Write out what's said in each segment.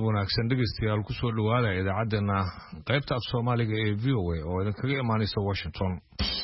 galab wanaagsan dhegeystayaal ku soo dhawaada idaacaddeena qaybta af Soomaaliga ee VOA oo idinkaga imaanaysa Washington.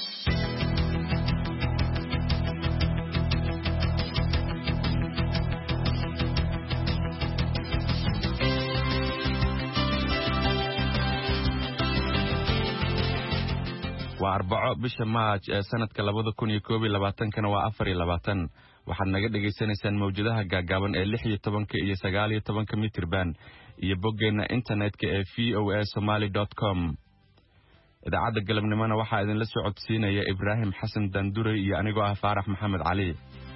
waa Arbaco bisha Maaj ee sanadka 2021 waa 24 waxaad naga dhageysanaysaan mawjadaha gaagaaban ee 16 iyo 19 mitir band iyo boggeena internetka ee voasomali.com. idaacadda galabnimona waxaa idin la socodsiinaya Ibraahim Xasan Dandure iyo anigoo ah Faarax Maxamed Cali.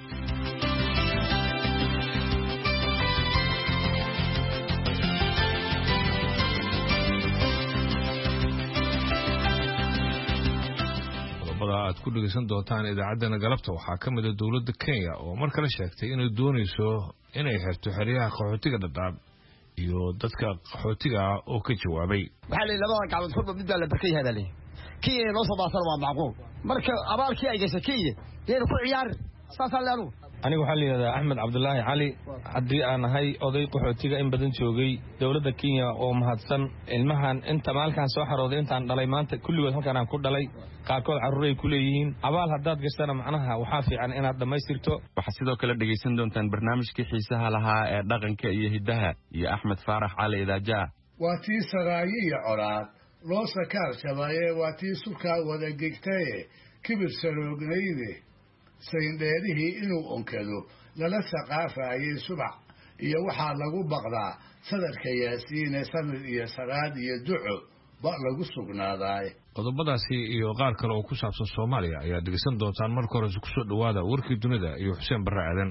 aad ku dhageysan doontaan idaacadana galabta waxaa ka mid ah dawladda Kenya oo mar kale sheegtay inay doonayso inay xirto xiriyaha qaxootiga dhadhaab iyo dadka qaxootiga ah oo ka jawaabay waxa la labada gacmood xubba mid baa la barkay hadalay Kenya noo soo baasan waa macquul marka abaalkii ay gashay Kenya yeen ku ciyaar saasalaanu anigu waxa la yiraahdaa Axmed Cabdullaahi Cali hadii aan ahay oday qaxootiga in badan joogay dawladda Kenya oo mahadsan ilmahan inta maalkan soo xarooday intaan dhalay maanta kulligood halkaan aan ku dhalay qaarkood caruuray ku leeyihiin abaal hadaad gashana macnaha waxa fiican inaad dhameystirto. waxaad sidoo kale dhageysan doontaan barnaamijkii xiisaha lahaa ee dhaqanka iyo hidaha iyo Axmed Faarax Cali Idaaja. waa tii saraayi iyo coraad loo sakaal shabaye waa tii sulka wada gigtay kibir saroognayde sayndheerihii inuu onkado lala saqaafayay subax iyo waxaa lagu baqdaa sadarka yaasiin samir iyo saraad iyo duco ba lagu sugnaaday. qodobadaasi iyo qaar kale oo ku saabsan Soomaaliya ayaa dhageysan doontaan marka hore ku soo dhawaada warkii dunida iyo Xuseen Barre Aadan.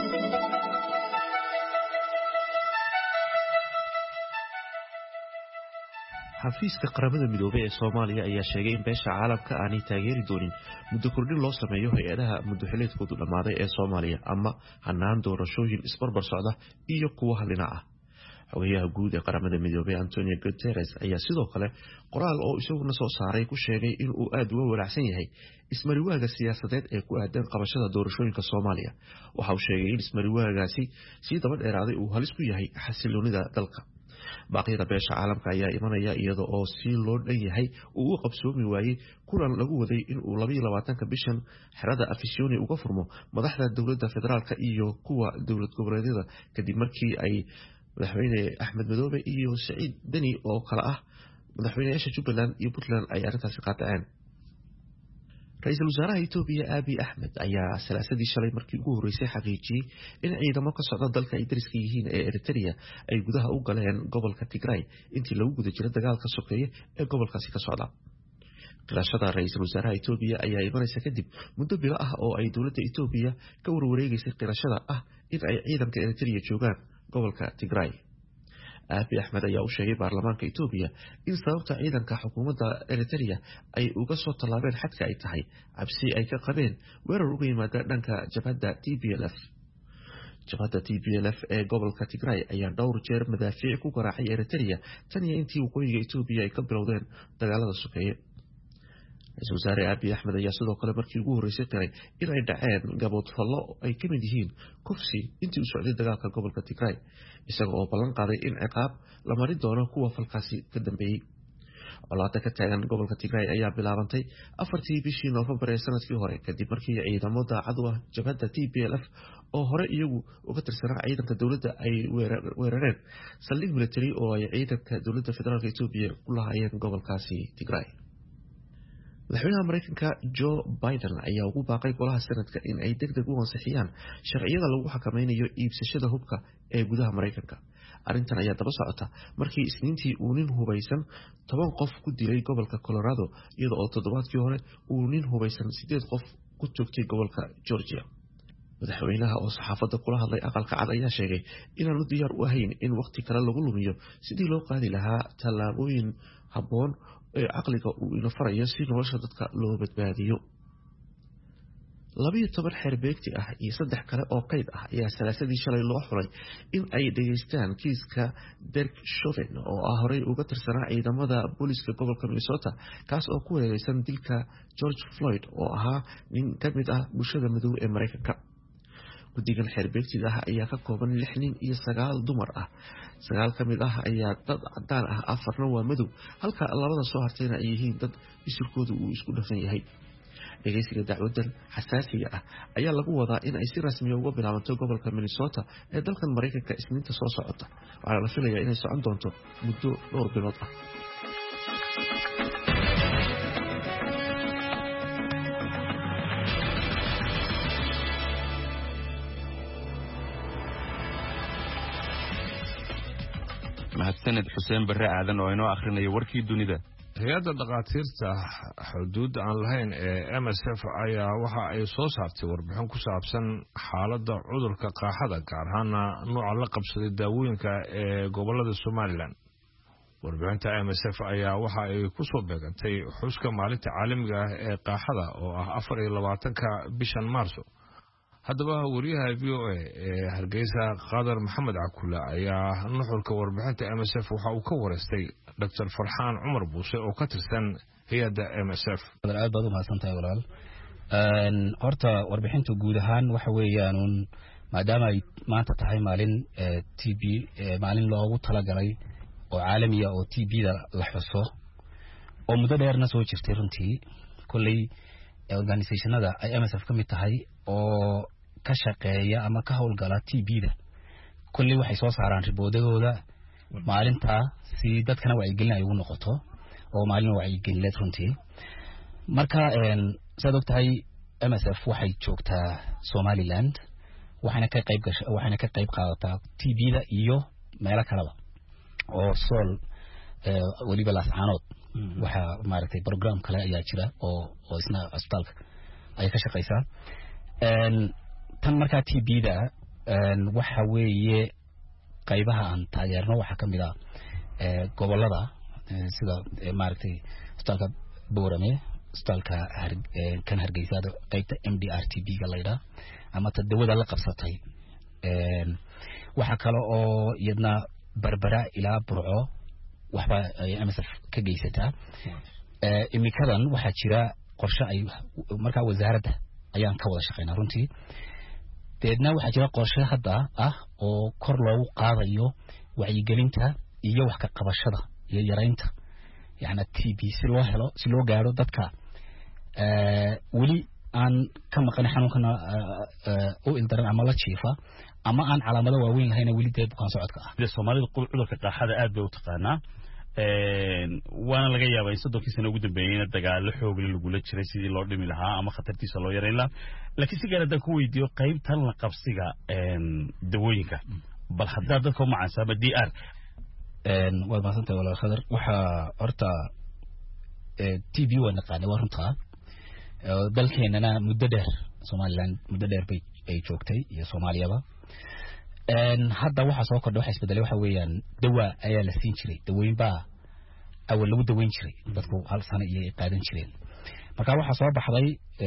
xafiiska qaramada midoobay ee Soomaaliya ayaa sheegay in beesha caalamka aanay taageeri doonin muddo kordhin loo sameeyo hay'adaha muddo xileedkoodu dhamaaday ee Soomaaliya ama hanaan doorashooyin isbarbar socda iyo kuwa halina ah. xogayaha guud ee qaramada midoobay Antonio Guterres ayaa sidoo kale qoraal oo isaguna soo saaray ku sheegay in uu aad uga walaacsan yahay ismariwaaga siyaasadeed ee ku aadan qabashada doorashooyinka Soomaaliya. waxa uu sheegay in ismariwaagaasi si daba dheeraaday uu halis ku yahay xasiloonida dalka. baaqyada beesha caalamka ayaa imanaya iyada oo si loo dhan yahay uu qabsoomi waayay kulan lagu waday in uu 22 bishan xirada Afisyooni uga furmo madaxda dawladda federaalka iyo kuwa dawlad goboleedyada kadib markii ay madaxweyne Axmed Madoobe iyo Saciid Dani oo kala ah madaxweynayaasha Jubbaland iyo Puntland ay arrintaasi qaadaceen. Ra'iisul Wasaaraha Itoobiya Abiy Ahmed ayaa salaasadii shalay markii ugu horeysay xaqiijiyay in ciidamo ka socda dalka ay dariska yihiin ee Eritrea ay gudaha u galeen gobolka Tigray intii lagu guda jiray dagaalka sokeeye ee gobolkaasi ka socda. qirashada Ra'iisul Wasaaraha Itoobiya ayaa imanaysa kadib muddo bilo ah oo ay dawladda Itoobiya ka warwareegaysay qirashada ah in ay ciidanka Eritrea joogaan gobolka Tigray. Abiy Ahmed ayaa u sheegay baarlamaanka Itoobiya in sababta ciidanka xukuumadda Eritrea ay uga soo tallaabeen xadka ay tahay cabsi ay ka qabeen weerar uga yimaada dhanka jabhadda TPLF. jabhadda TPLF ee gobolka Tigray ayaa dhowr jeer madaafiic ku garaacay Eritrea tan iyo intii waqooyiga Itoobiya ay ka bilowdeen dagaalada sokeeye. Ra'iisul Wasaare Abiy Ahmed ayaa sidoo kale markii ugu horeysay qiray in ay dhaceen gaboodfallo ay ka mid yihiin kufsi intii uu socday dagaalka gobolka Tigray isaga oo ballan qaaday in ciqaab la marin doono kuwa falkaasi ka dambeeyay. colaadda ka taagan gobolka Tigray ayaa bilaabantay 4tii bishii November ee sanadkii hore kadib markii ciidamo daacad u ah jabhadda TPLF oo hore iyagu uga tirsanaa ciidanka dawladda ay weerareen saldhig military oo ay ciidanka dawladda federaalka Itoobiya ku lahaayeen gobolkaasi Tigray. madaxweynaha Mareykanka Joe Biden ayaa ugu baaqay golaha sanadka in ay degdeg u ansixiyaan sharciyada lagu xakameynayo iibsashada hubka ee gudaha Mareykanka. arrintan ayaa daba socota markii isniintii uu nin hubeysan 10 qof ku dilay gobolka Colorado iyada oo toddobaadkii hore uu nin hubeysan 8 qof ku toogtay gobolka Georgia. madaxweynaha oo saxaafadda kula hadlay aqalka cad ayaa sheegay inaanu diyaar u ahayn in waqti kale lagu lumiyo sidii loo qaadi lahaa tallaabooyin habboon ee aqliga uu ina farayo si nolosha dadka loo badbaadiyo. 12 xerbeegti ah iyo 3 kale oo qayd ah ayaa salaasadii shalay loo xulay in ay dhageystaan kiiska Derek Chauvin oo ah horey uga tirsanaa ciidamada booliska gobolka Minnesota kaas oo ku wareegaysan dilka George Floyd oo ahaa nin ka mid ah bulshada madow ee Mareykanka. guddigan xeerbeegtiga ah ayaa ka kooban 6 nin iyo 9 dumar ah 9 ka mid ah ayaa dad cadaan ah 4na waa madow halka labada soo hartayna ay yihiin dad isurkoodu uu isku dhafan yahay dhageysiga dacwadan xasaasiga ah ayaa lagu wadaa in ay si rasmi ah uga bilaabato gobolka Minnesota ee dalkan Mareykanka Isniinta soo socota waxaana la filayaa inay socon doonto muddo dhowr bilood ah mahadsanid xuseen barre aadan oo inoo akhrinayo warkii dunida hay-adda dhakhaatiirta xuduud aan lahayn ee MSF ayaa waxa ay soo saartay warbixin ku saabsan xaaladda cudurka qaaxada gaar ahaana nooca la qabsaday daawooyinka ee gobolada Somaliland warbixinta MSF ayaa waxa ay ku soo beegantay xuska maalinta caalamiga ah ee qaaxada oo ah 24ka bishan Maarso haddaba wariyaha VOA ee Hargeysa Qadar Maxamed Cakulla ayaa nuxurka warbixinta MSF waxa uu ka wareystay Dr. Farxaan Cumar Buuse oo ka tirsan hay'adda MSF. aad baad u mahadsantahay walaal horta warbixintu guud ahaan waxa weeyaan maadaama ay maanta tahay maalin TB maalin loogu talagalay oo caalami ah oo TB-da la xuso oo muddo dheerna soo jirtay runtii kulli organisationada ay MSF ka mid tahay oo ka shaqeeya ama ka howlgala TB-da kulli waxay soo saaraan riboodadooda maalinta si dadkana wacyigelin ay ugu noqoto oo maalin wacyigelin runtii marka saad ogtahay MSF waxay joogtaa Somaliland waxaana ka qayb qaadataa TB-da iyo meelo kaleba oo Sool waliba Laascaanood waxa maaragtay program kale ayaa jira oo isna asbitaalka ay ka shaqeysaa tan marka TB-da waxa weeye qaybaha aan taageerno waxa kamid ah gobolada sida maaragtay asbitaalka Boorame asbitaalka kan Hargeysa qaybta MDR TB-ga layda ama tadawada la qabsatay waxa kale oo iyadna Barbara ilaa Burco waxba ay MSF ka geysataa imikadan waxa jira qorshe ay marka wasaaradda ayaan ka wada shaqeynaa runtii deedna waxa jira qorshe hadda ah oo kor loogu qaadayo wacyigelinta iyo wax ka qabashada iyo yareynta yaani TB si loo helo si loo gaaro dadka wali aan ka maqan xanuunkan oo ildaran ama la jiifa ama aan calaamado waaweyn lahayn wali dad bukaan socodka ah Soomaalida cudurka qaaxada aad bay u taqaanaa waana laga yaabaa in 30 sano ugu dambeeyayna dagaalo xoog leh lagu la jiray sidii loo dhimi lahaa ama khatartiisa loo yareyn lahaa laakiin si gaar ah ku weydiyo qaybtan la qabsiga dawooyinka bal hadda dadka ma cansaba DR waa maasanta walaal Khadar waxa horta TB waa naqaan waa runta dalkeenana muddo dheer Somaliland muddo dheer bay ay joogtay iyo Soomaaliyaba hadda waxa soo kordhay waxa isbedelay waxa weeyaan dawa ayaa la siin jiray dawooyin baa awal lagu daweyn jiray dadku hal sano iyo qaadan jireen marka waxa soo baxday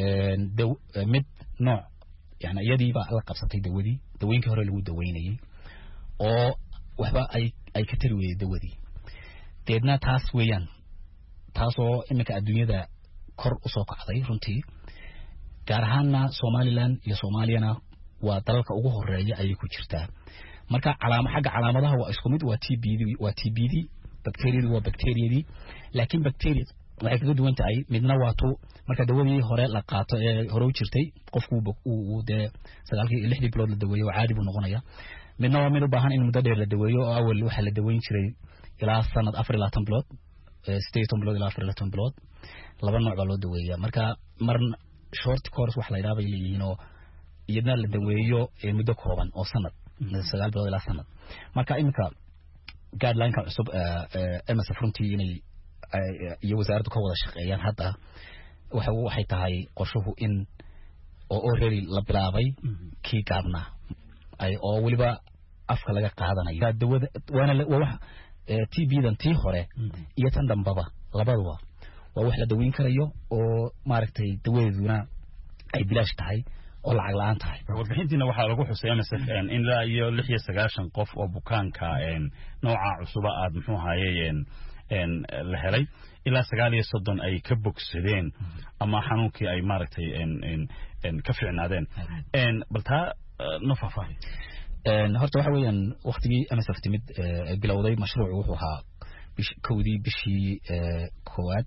mid nooc yani iyadii baa la qabsatay dawooyinkii hore lagu daweynayay oo waxba ay ka tiri weeyay dawadii deedna taas weeyaan taasoo imika adduunyada kor u soo kacday runtii gaar ahaanna Somaliland iyo Soomaaliyana waa dalalka ugu horeeya ay ku jirtaa marka xagga calaamadaha waa isku mid waa TB bacteria waa bacteria laakiin bacteria waxay kaga duwan tahay midna waa to marka dawadii hore la qaato ee hore u jirtay qofku uu de 9 bilood la daweeyo caadi buu noqonaya midna waa mid u baahan in muddo dheer la daweeyo oo awal waxa la daweyn jiray ilaa sanad 24 bilood 18 bilood ilaa 24 bilood laba nooc baa loo daweeyaa marka marna short course wax la yiraahdo leeyihiin oo iyadna la daweeyo muddo kooban oo sanad 9 bilood ilaa sanad marka imika guideline-ka cusub MSF runtii inay iyo wasaaraddu ka wada shaqeeyaan hadda waxay tahay qorshuhu in oo already la bilaabay kii gaabna ay oo waliba afka laga qaadanayo dawada waana wax TB-dan tii hore iyo tan dambaba labaduba waa wax la daweyn karayo oo maaragtay dawadeeduna ay bilaash tahay oo lacag la'aan tahay warbixintiina waxa lagu xusay MSF in la iyo 96 qof oo bukaanka nooca cusub aad muxuu haayeen la helay ilaa 39 ay ka bogsadeen ama xanuunkii ay maaragtay ka fiicnaadeen balta نفافه horta waxa weeyaan waqtigii MSF timid bilowday mashruucu wuxuu ahaa kowdii bishii koowaad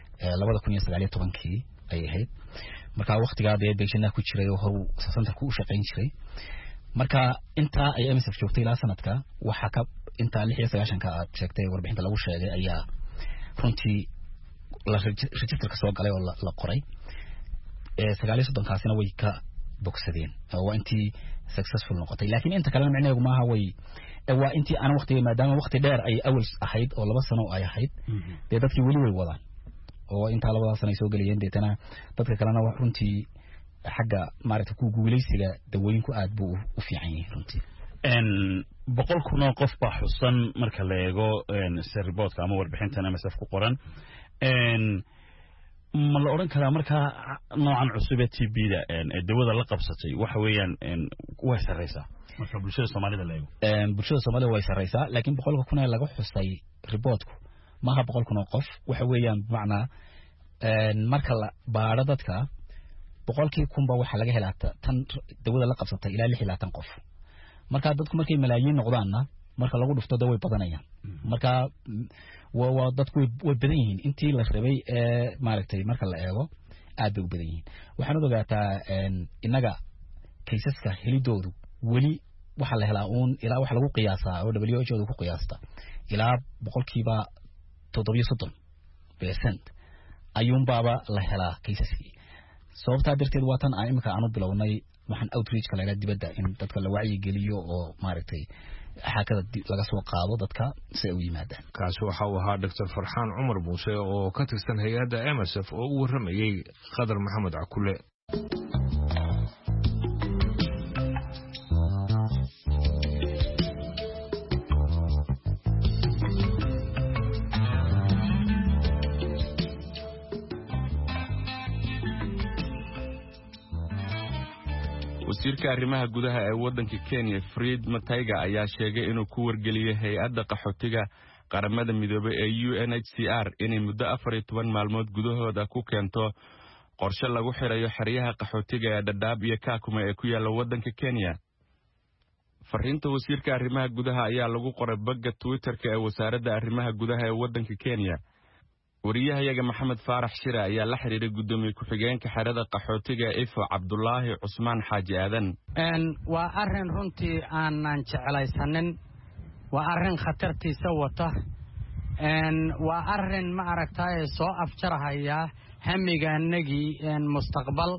2019 ay ahayd marka waqtiga beeshana ku jiray oo horu sanadku u shaqeyn jiray marka inta ay MSF joogtay ilaa sanadka waxa ka inta 69 ka aad sheegtay warbixinta lagu sheegay ayaa runtii la register ka soo galay oo la qoray 39 kaasina way ka bogsadeen oo intii successful noqotay laakiin inta kale macnaheedu maaha way waa intii aan waqtiga maadaama waqti dheer ay awal ahayd oo 2 sano ay ahayd dadkii wali way wadaan oo inta 2 sano ay soo galiyeen deetana dadka kalena wax runtii xagga maaragtay ku guuleysiga dawooyinku aad buu u fiican yahay runtii boqol kun qof baa xusan marka la eego reportka ama warbixintan MSF ku qoran ma la oran karaa marka noocan cusub ee TB-da dawada la qabsatay waxa weeyaan way sareysaa marka bulshada Soomaalida la eego bulshada Soomaalida way sareysaa laakiin boqolka kun ee laga xusay reportku maaha boqol kun qof waxa weeyaan macna marka la baaro dadka boqolkii kunba waxa laga helaa tan dawada la qabsatay ilaa 60 qof marka dadku markay malaayiin noqdaanna marka lagu dhufto way badanayaan marka waa dadku way badan yihiin intii la rabay maaragtay marka la eego aad bay u badan yihiin waxaan ogaataa inaga kaysaska helidoodu wali waxa la helaa ilaa waxa lagu qiyaasaa oo WHO ku qiyaasta ilaa boqolkiiba 70% ayuun baaba la helaa kaysaskii sababta darteed waa tan aan imika aanu bilownay waxaan outreach kala dibadda in dadka la wacyi geliyo oo maaragtay xaakada laga soo qaado dadka si ay u yimaadaan kaasi waxa uu ahaa Dr. Farxaan Cumar Muuse oo ka tirsan hay'adda MSF oo u waramayay Qadar Maxamed Cakule wasiirka arrimaha gudaha ee waddanka Kenya Fred Matiang'i ayaa sheegay inuu ku wargeliyay hay'adda qaxootiga qaramada midoobay ee UNHCR inay muddo 14 maalmood gudahooda ku keento qorshe lagu xirayo xeryaha qaxootiga ee Dadaab iyo Kakuma ee ku yaala waddanka Kenya. Fariinta wasiirka arrimaha gudaha ayaa lagu qoray bogga Twitter-ka ee wasaaradda arrimaha gudaha ee waddanka Kenya. wariyahayaga Maxamed Faarax Shire ayaa la xiriiray gudoomiye ku-xigeenka xerada qaxootiga Ifo Cabdullaahi Cusmaan Xaaji Aadan waa arrin runtii aanan jeclaysanin waa arrin khatartiisa wata waa arrin ma aragtay soo afjarahaya hamigaanagii mustaqbal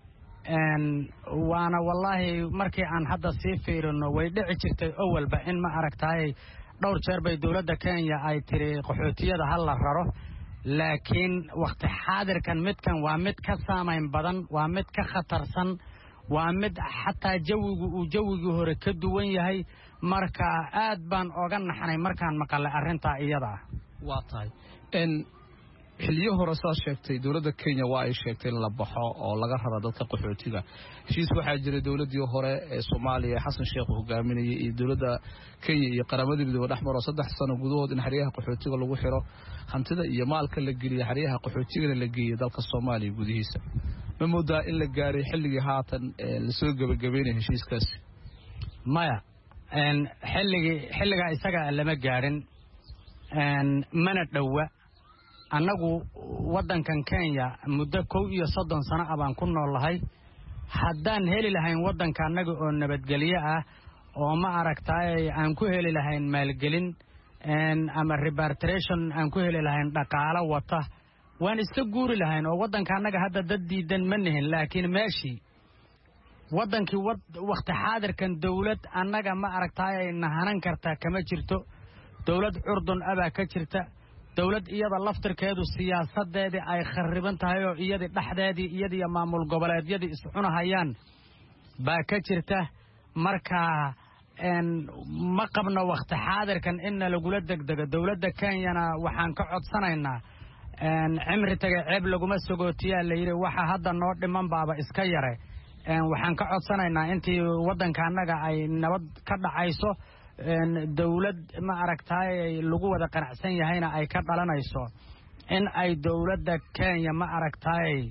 waana wallahi markii aan hadda sii fiirino way dhici jirtay awalba in ma aragtay dhowr jeer bay dawladda Kenya ay tiri qaxootiyada hal la raro laakiin waqti xaadirkan midkan waa mid ka saameyn badan waa mid ka khatarsan waa mid xataa jawigu hore ka duwan yahay marka aad baan oga naxnay markaan maqalay arrinta iyada waa tahay xilliyo hore soo sheegtay dawladda Kenya waa ay sheegtay in la baxo oo laga raro dadka qaxootiga heshiis waxaa jiray dawladii hore ee Soomaaliya Xasan Sheekh hogaaminayay iyo dawladda Kenya iyo qaramada midoobay dhaxmaro 3 sano gudahood in xeryaha qaxootiga lagu xiro hantida iyo maalka la geliyo xeryaha qaxootiga la geeyo dalka Soomaaliya gudihiisa ma moodaa in la gaaray xilligii haatan la soo gabagabeeyay heshiiskaas maya xilliga isaga lama gaarin mana dhawa annagu waddankan Kenya muddo 30 sano abaan ku noolahay haddaan heli lahayn waddanka annaga oo nabadgelyo ah oo ma aragtay aan ku heli lahayn maalgelin ama repatriation aan ku heli lahayn dhaqaale wata waan iska guuri lahayn oo waddanka annaga hadda dad diidan ma nihin laakiin meeshii waddankii waqti xaadirkan dawlad annaga ma aragtay nahanan karta kama jirto dawlad Urdun aba ka jirta dawlad iyada laftirkeedu siyaasadeedii ay khariban tahay oo iyadii dhaxdeedii iyadii maamul goboleedyadii isku cunahayaan baa ka jirta marka ma qabno waqti xaadirkan in lagula degdego dawladda Kenyana waxaan ka codsanaynaa cimri taga ceeb laguma sagootiyaa la yiri waxa hadda noo dhiman baaba iska yare waxaan ka codsanaynaa intii waddanka annaga ay nabad ka dhacayso dawlad ma aragtay lagu wada qanacsan yahayna ay ka dhalanayso in ay dawladda Kenya ma aragtay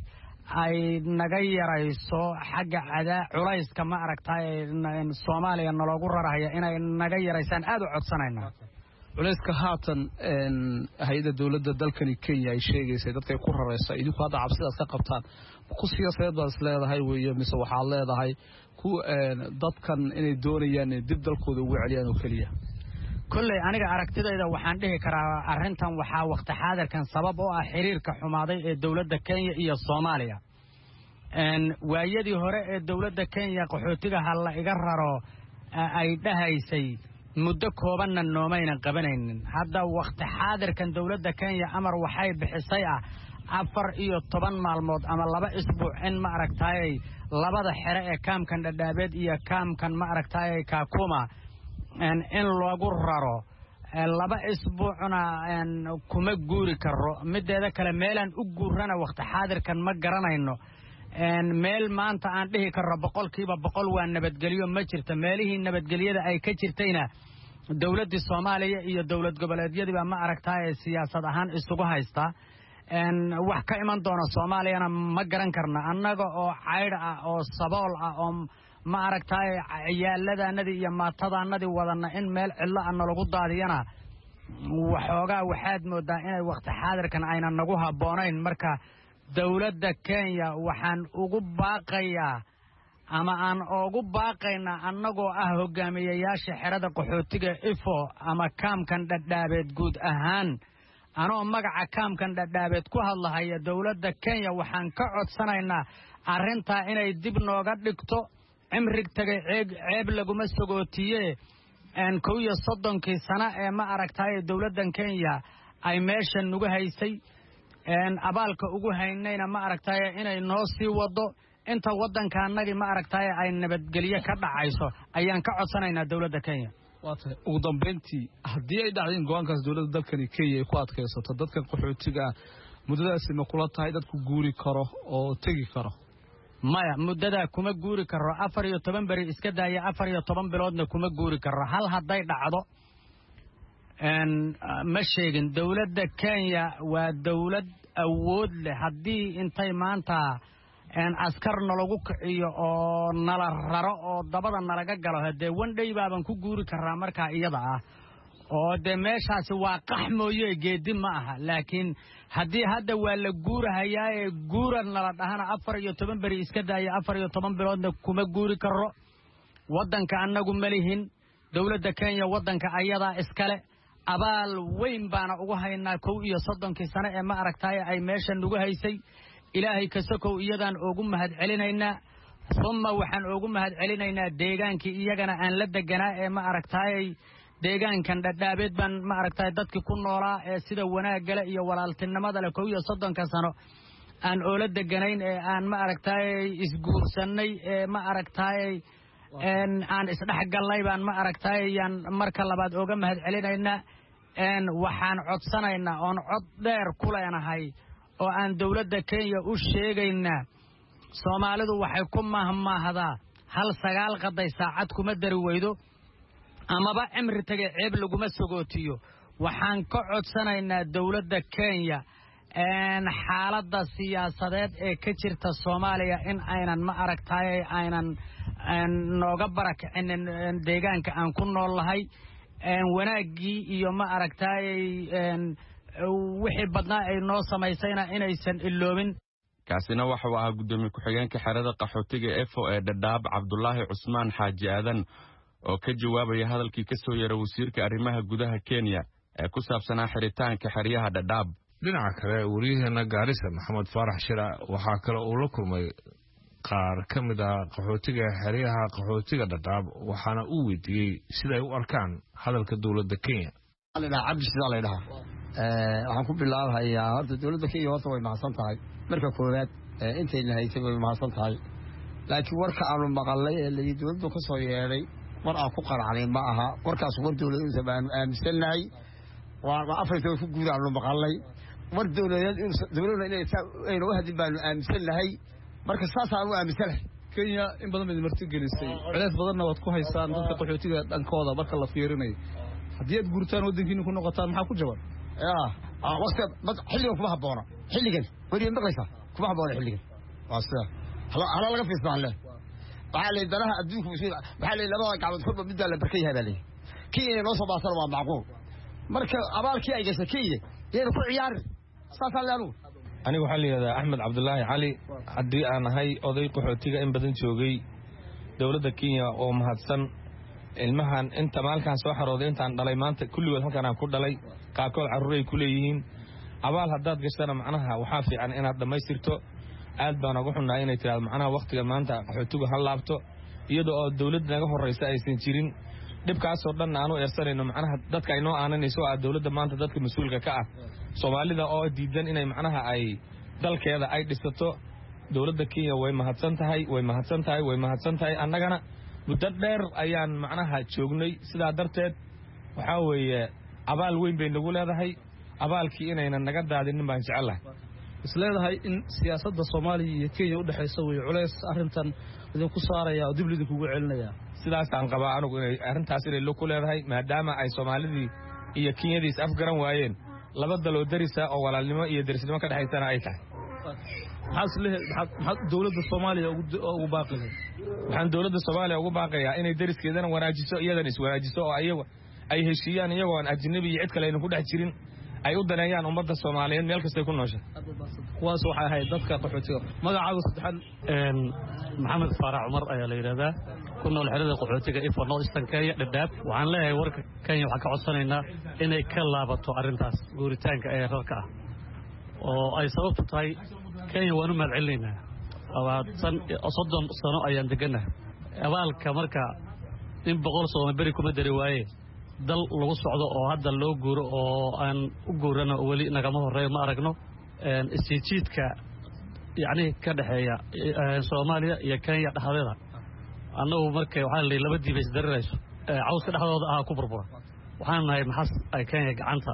ay naga yarayso xagga culayska ma aragtay Soomaaliya naloogu raraya inay naga yaraysaan aad u codsanaynaa culayska haatan hay'adda dawladda dalkani Kenya ay sheegaysay dadkay ku raraysaa idinku hadda cabsidaas ka qabtaan ku siyaasadeed baad leedahay weeyo mise waxaad leedahay ku dadkan inay doonayaan dib dalkooda ugu celiyaan oo kaliya kulley aniga aragtidayda waxaan dhihi karaa arrintan waxaa waqti xaadirkan sabab oo ah xiriirka xumaaday ee dawladda Kenya iyo Soomaaliya waayadii hore ee dawladda Kenya qaxootiga hal la iga raro ay dhahaysay muddo koobanna noomayna qabanaynin hadda waqti xaadirkan dawladda Kenya amar waxay bixisay 14 maalmood ama 2 isbuuc in ma aragtay labada xere ee kaamkan Dhadhaabeed iyo kaamkan ma aragtay Kakuma in loogu raro 2 isbuucna kuma guuri karo mideeda kale meelan u guurana waqti xaadirkan ma garanayno meel maanta aan dhihi karo 100% waa nabadgeliyo ma jirto meelihii nabadgeliyada ay ka jirtayna dawladda Soomaaliya iyo dawlad goboleedyada ma aragtay siyaasad ahaan isugu haysta wax ka iman doona Soomaaliyana ma garan karna annaga oo cayd ah oo sabool ah oo ma aragtay ciyaaladannadii iyo maatadaannadii wadana in meel cidlo aan lagu daadiyana waxoogaa waxaad moodaa inay waqti xaadirkan ayna nagu haboonayn marka dawladda Kenya waxaan ugu baaqayaa ama aan ugu baaqaynaa annagoo ah hogaamiyayaasha xerada qaxootiga Ifo ama kaamkan Dhadhaabeed guud ahaan anoo magaca kaamkan Dhadhaabeed ku hadlahaya dawladda Kenya waxaan ka codsanaynaa arrinta inay dib nooga dhigto cimrig tagay ceeb laguma sagootiye 31 sano ee ma aragtay dawladdan Kenya ay meesha nugu haysay abaalka ugu haynayna ma aragtay inay noo sii wado inta wadankaanagi ma aragtay ay nabadgeliyo ka dhacayso ayaan ka codsanaynaa dawladda Kenya ugu dambeyntii haddii ay dhacdeen go'aankaas dawladda dalkani Kenya ay ku adkaysato dadka qaxootiga muddadaas ma kula tahay dadku guuri karo oo tagi karo maya muddada kuma guuri karo 14 bari iska daaya 14 biloodna kuma guuri karo hal haday dhacdo ma sheegin dawladda Kenya waa dawlad awood leh hadii intay maanta askar nalagu kiciyo oo nala raro oo dabada nalaga galo hadee wandhay baaban ku guuri karaa marka iyada ah oo de meeshaasi waa qaxmooye geedi ma aha laakiin hadii hadda waa la guurahayaa ee guuran nala dhahana 14 bari iska daaya 14 biloodna kuma guuri karo wadanka annagu malihin dawladda Kenya wadanka ayada iskale abaal weyn baana ugu haynaa 31 sano ee ma aragtay ay meesha nugu haysay ilaahay ka sokow iyadan ugu mahad celinaynaa thumma waxaan ugu mahad celinaynaa deegaankii iyagana aan la deganaa ee ma aragtay deegaankan Dhadhaabeed baan ma aragtay dadkii ku noolaa ee sida wanaagga iyo walaaltinimada leh 31 sano aan oola deganayn ee aan ma aragtay isguursanay ee ma aragtay aan isdhaxgalnay baan ma aragtay yaan marka labaad uga mahad celinaynaa waxaan codsanaynaa oon cod dheer ku leenahay oo aan dawladda Kenya u sheegaynaa Soomaalidu waxay ku mahmaahdaa hal 9 qaday saacad kuma dari weydo amaba cimri tagay ceeb laguma sagootiyo waxaan ka codsanaynaa dawladda Kenya xaaladda siyaasadeed ee ka jirta Soomaaliya in aynan ma aragtay aynan nooga barakicin deegaanka aan ku noolahay wanaagii iyo ma aragtay wixii badnaa ay noo samaysayna inaysan iloobin kaasina waxa uu ahaa gudoomiye ku-xigeenka xerada qaxootiga Efo ee Dhadhaab Cabdullaahi Cusmaan Xaaji Aadan oo ka jawaabaya hadalkii ka soo yeeray wasiirka arrimaha gudaha Kenya ee ku saabsanaa xiritaanka xeryaha Dhadhaab dhinaca kale wariyaheena Gaarisa Maxamed Faarax Shira waxaa kale uu la kulmay qaar ka mid ah qaxootiga xeryaha qaxootiga Dhadhaab waxaana uu weydiiyey sida ay u arkaan hadalka dawladda Kenya cabdi sida la yiraahdo waxaan ku bilaabayaa horta dawladda Kenya horta way mahadsan tahay marka koowaad intay lahaysay way mahadsan tahay laakiin warka aanu maqalay ee la dawladdu ka soo yeeray war aan ku qaracnay ma aha warkaas war dawladda baan aaminsanahay waa Afrika ku guuraan maqalay war dawladda inay aynu hadii baan aaminsanahay marka saasaan u aaminsanahay Kenya in badan bay marti gelisay culays badanna wad ku haysaan dadka qaxootiga dhankooda marka la fiirinayo hadii aad guurtaan wadankiina ku noqotaan maxaa ku jawaab waqti xilligan kuma haboona xilligan wari maqlaysa kuma haboona xilligan واسع هلا لقى في اسمع الله وحالي دراها أدوك مسؤول وحالي لما قاعد تخرب بدل البركية هذا لي كي نوصل باصر معقول مركب أبار كي أجلس كي يركو عيار صافا لانو أنا وحالي هذا أحمد عبد الله علي حدي أنا هاي أضيق حوتيجا إن بدن شوقي دولة كينيا ومهاتسن المهن أنت مالك سو حرودي أنت عن دليمانت كل يوم كان عن كل دلي كاكل عروري كليين أبال هداد قشتنا معناها وحافي عن إن هذا ما يصيرتو aad baan ugu xunnahay inay tiraado macnaha waqtiga maanta qaxootigu hal laabto iyadoo oo dawladda naga horeysa aysan jirin dhibkaas oo dhan aanu eersanayno macnaha dadka ay noo aananayso dawladda maanta dadka mas'uulka ka ah Soomaalida oo diidan inay macnaha ay dalkeeda ay dhisato dawladda Kenya way mahadsan tahay annagana muddo dheer ayaan macnaha joognay sidaa darteed waxa weeye abaal weyn bay nagu leedahay abaalkii inayna naga daadinin baan jecelahay isleedahay in siyaasadda Soomaaliya iyo Kenya u dhaxayso way culays arintan idin ku saaraya oo dib lidin kugu celinaya sidaas aan qabaa anigu inay arintaas inay loo ku leedahay maadaama ay Soomaalidii iyo Kenyadiis afgaran waayeen laba dalo darisa oo walaalnimo iyo darisnimo ka dhaxaysana ay tahay maxaa dawladda Soomaaliya ugu baaqayay waxaan dawladda Soomaaliya ugu baaqayaa inay dariskeedana wanaajiso iyadana is wanaajiso oo ayaga ay heshiiyaan iyagoo aan ajnabi iyo cid kale ku dhex jirin ay u daneeyaan ummadda Soomaaliyeed meel kasta ku noosha kuwaas waxa ahayd dadka qaxootiga magacaagu saddexan maxamed faarac Umar ayaa la yiraahdaa ku nool xerada qaxootiga ifo Northern Kenya dhadhaab waxaan leeyahay warka Kenya waxa ka codsanaynaa inay ka laabato arintaas guuritaanka ee rarka ah oo ay sababtu tahay Kenya waanu madceleynaa abaadsan 30 sano ayaan deganahay abaalka marka in 100 sano bari kuma dari waaye dal lagu socdo oo hadda loo guuro oo aan u guurano wali nagama horeeyo ma aragno istijiidka yaani ka dhaxeeya Soomaaliya iyo Kenya dhaxdeeda annagu markay waxaan leeyahay laba diib is dareerayso cawska dhaxdooda ah ku burbura waxaan nahay maxas ay Kenya gacanta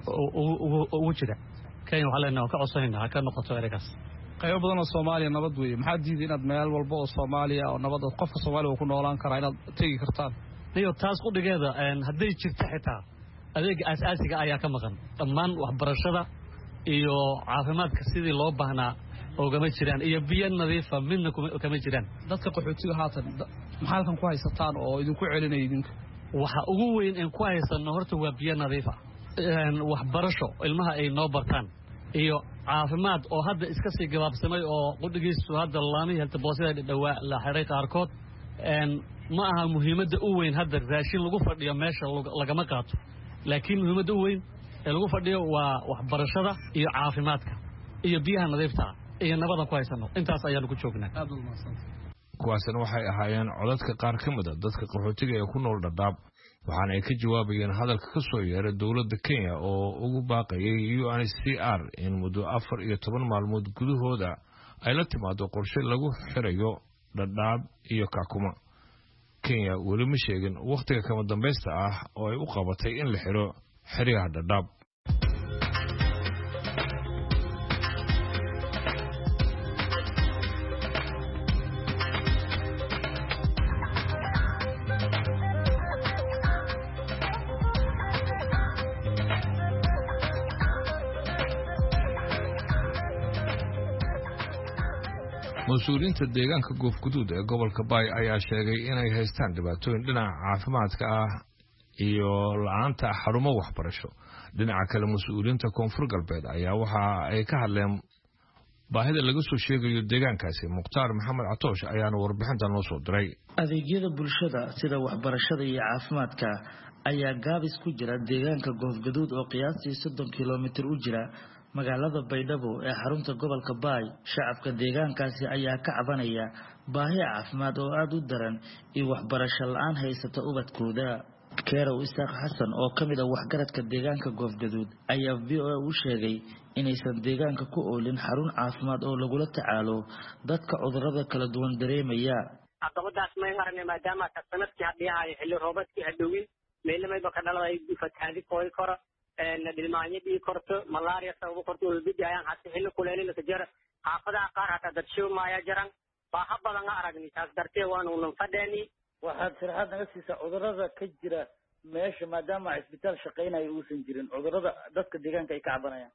ugu jira Kenya waxa leenahay ka codsanayna ka noqoto ereygaas qaybo badan oo Soomaaliya nabad weeye maxaa diiday inaad meel walba oo Soomaaliya oo nabad qofka Soomaaliya uu ku noolaan kara inaad tagi kartaan iyo taas ku dhigeeda haday jirto xitaa adeeg asaasiga ayaa ka maqan dhammaan waxbarashada iyo caafimaadka sidii loo baahnaa oo gama jiraan iyo biyo nadiif ah midna kama jiraan dadka qaxootiga haatan maxaa halkan ku haysataan oo idinku celinay idinka waxa ugu weyn in ku haysano horta waa biyo nadiif ah waxbarasho ilmaha ay noo bartaan iyo caafimaad oo hadda iska sii gabaabsamay oo qudhigiisu hadda laamay halta boosada dhawaa la xiray qaarkood ma aha muhiimadda u weyn hadda raashin lagu fadhiyo meesha lagama qaato laakiin muhiimadda u weyn ee lagu fadhiyo waa waxbarashada iyo caafimaadka iyo biyaha nadiifta iyo nabada ku haysano intaas ayaanu ku joognaa kuwaasna waxay ahaayeen codadka qaar ka mid ah dadka qaxootiga ee ku nool Dadaab waxaana ay ka jawaabayeen hadalka ka soo yeeray dawladda Kenya oo ugu baaqayay UNHCR in muddo 14 maalmood gudahooda ay la timaado qorshe lagu xirayo Dadaab iyo Kakuma Kenya weli ma sheegin waqtiga kama dambaysta ah oo ay u qabatay in la xiro xiriyaha Dadaab مسؤولينta deegaanka Goofguduud ee gobolka Bay ayaa sheegay inay haystaan dhibaatooyin dhinaca caafimaadka ah iyo la'aanta xarumo waxbarasho dhinaca kale mas'uuliyiinta koonfur galbeed ayaa waxa ay ka hadleen baahida laga soo sheegayo deegaankaasi Muqtaar Maxamed Catoosh ayaana warbixinta noo soo diray adeegyada bulshada sida waxbarashada iyo caafimaadka ayaa gaabis ku jira deegaanka Goofguduud oo qiyaastii 30 kiiloomitir u jira magaalada Baydhabo ee xarunta gobolka Bay shacabka deegaankaasi ayaa ka cabanaya baahi caafimaad oo aad u daran iyo waxbarasho la'aan haysata ubadkooda Kerow Isaaq Xasan oo kamid ah waxgaradka deegaanka Goofguduud ayaa VOA u sheegay inaysan deegaanka ku oolin xarun caafimaad oo lagu la tacaalo dadka cudurrada kala duwan dareemaya caqabadaas ma aragna maadaama sanadkii hadii ay xilli roobadkii hadhowin meelamayba ka dhalay fatahaadi kooy koro dhilmaanyadii korto malaria sabab korto ulbidi ayaan hadda xilli kuleelina ka jira xaafadaha qaar hata dadshow maaya jiran baaha badan aragni taas dartee waanu lan fadheeni waxaad sharaxaad naga siisaa cudurrada ka jira meesha maadaama isbitaal shaqaynayo uusan jirin cudurrada dadka deegaanka ay ka cabanayaan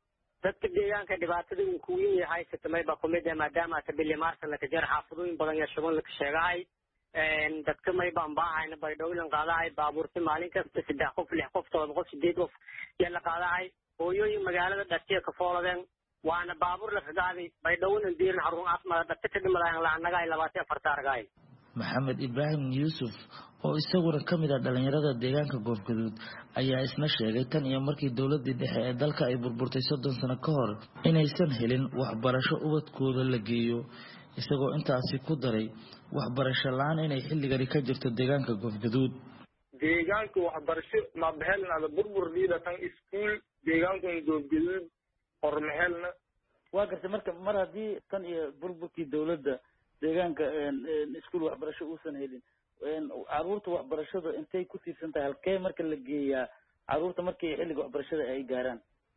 dadka deegaanka dhibaatada uu ku weyn yahay sitamay ba kumid ah maadaama tabili maarsan la kajar xaafadooyin badan iyo shuban la sheegay dadka may baan baahayna bay dhowlan qaadahay baabuurta maalin kasta 3 qof 6 qof 7 qof 8 qof yalla qaadahay hooyooyin magaalada dhashay ka fooladeen waana baabuur la qaaday bay dhowlan diirin xarun caafimaad dadka ka dhimadaan la anaga 24 argay maxamed ibraahim yuusuf oo isaguna ka mid ah dhalinyarada deegaanka Goofgaduud ayaa isna sheegay tan iyo markii dawladda dhexe ee dalka ay burburtay 30 sano ka hor inaysan helin waxbarasho ubadkooda la geeyo isagoo intaasi ku daray waxbarasho la'aan inay xilligani ka jirto deegaanka Goofgaduud deegaanka waxbarasho ma bahelna burbur liidatan iskuul deegaanka Goofgaduud hormahelna waa gartay marka mar haddii tan iyo burburkii dawladda deegaanka iskuul waxbarasho uusan helin caruurta waxbarashada intay ku tiirsan tahay halkee marka la geeyaa caruurta markii xilliga waxbarashada ay gaaraan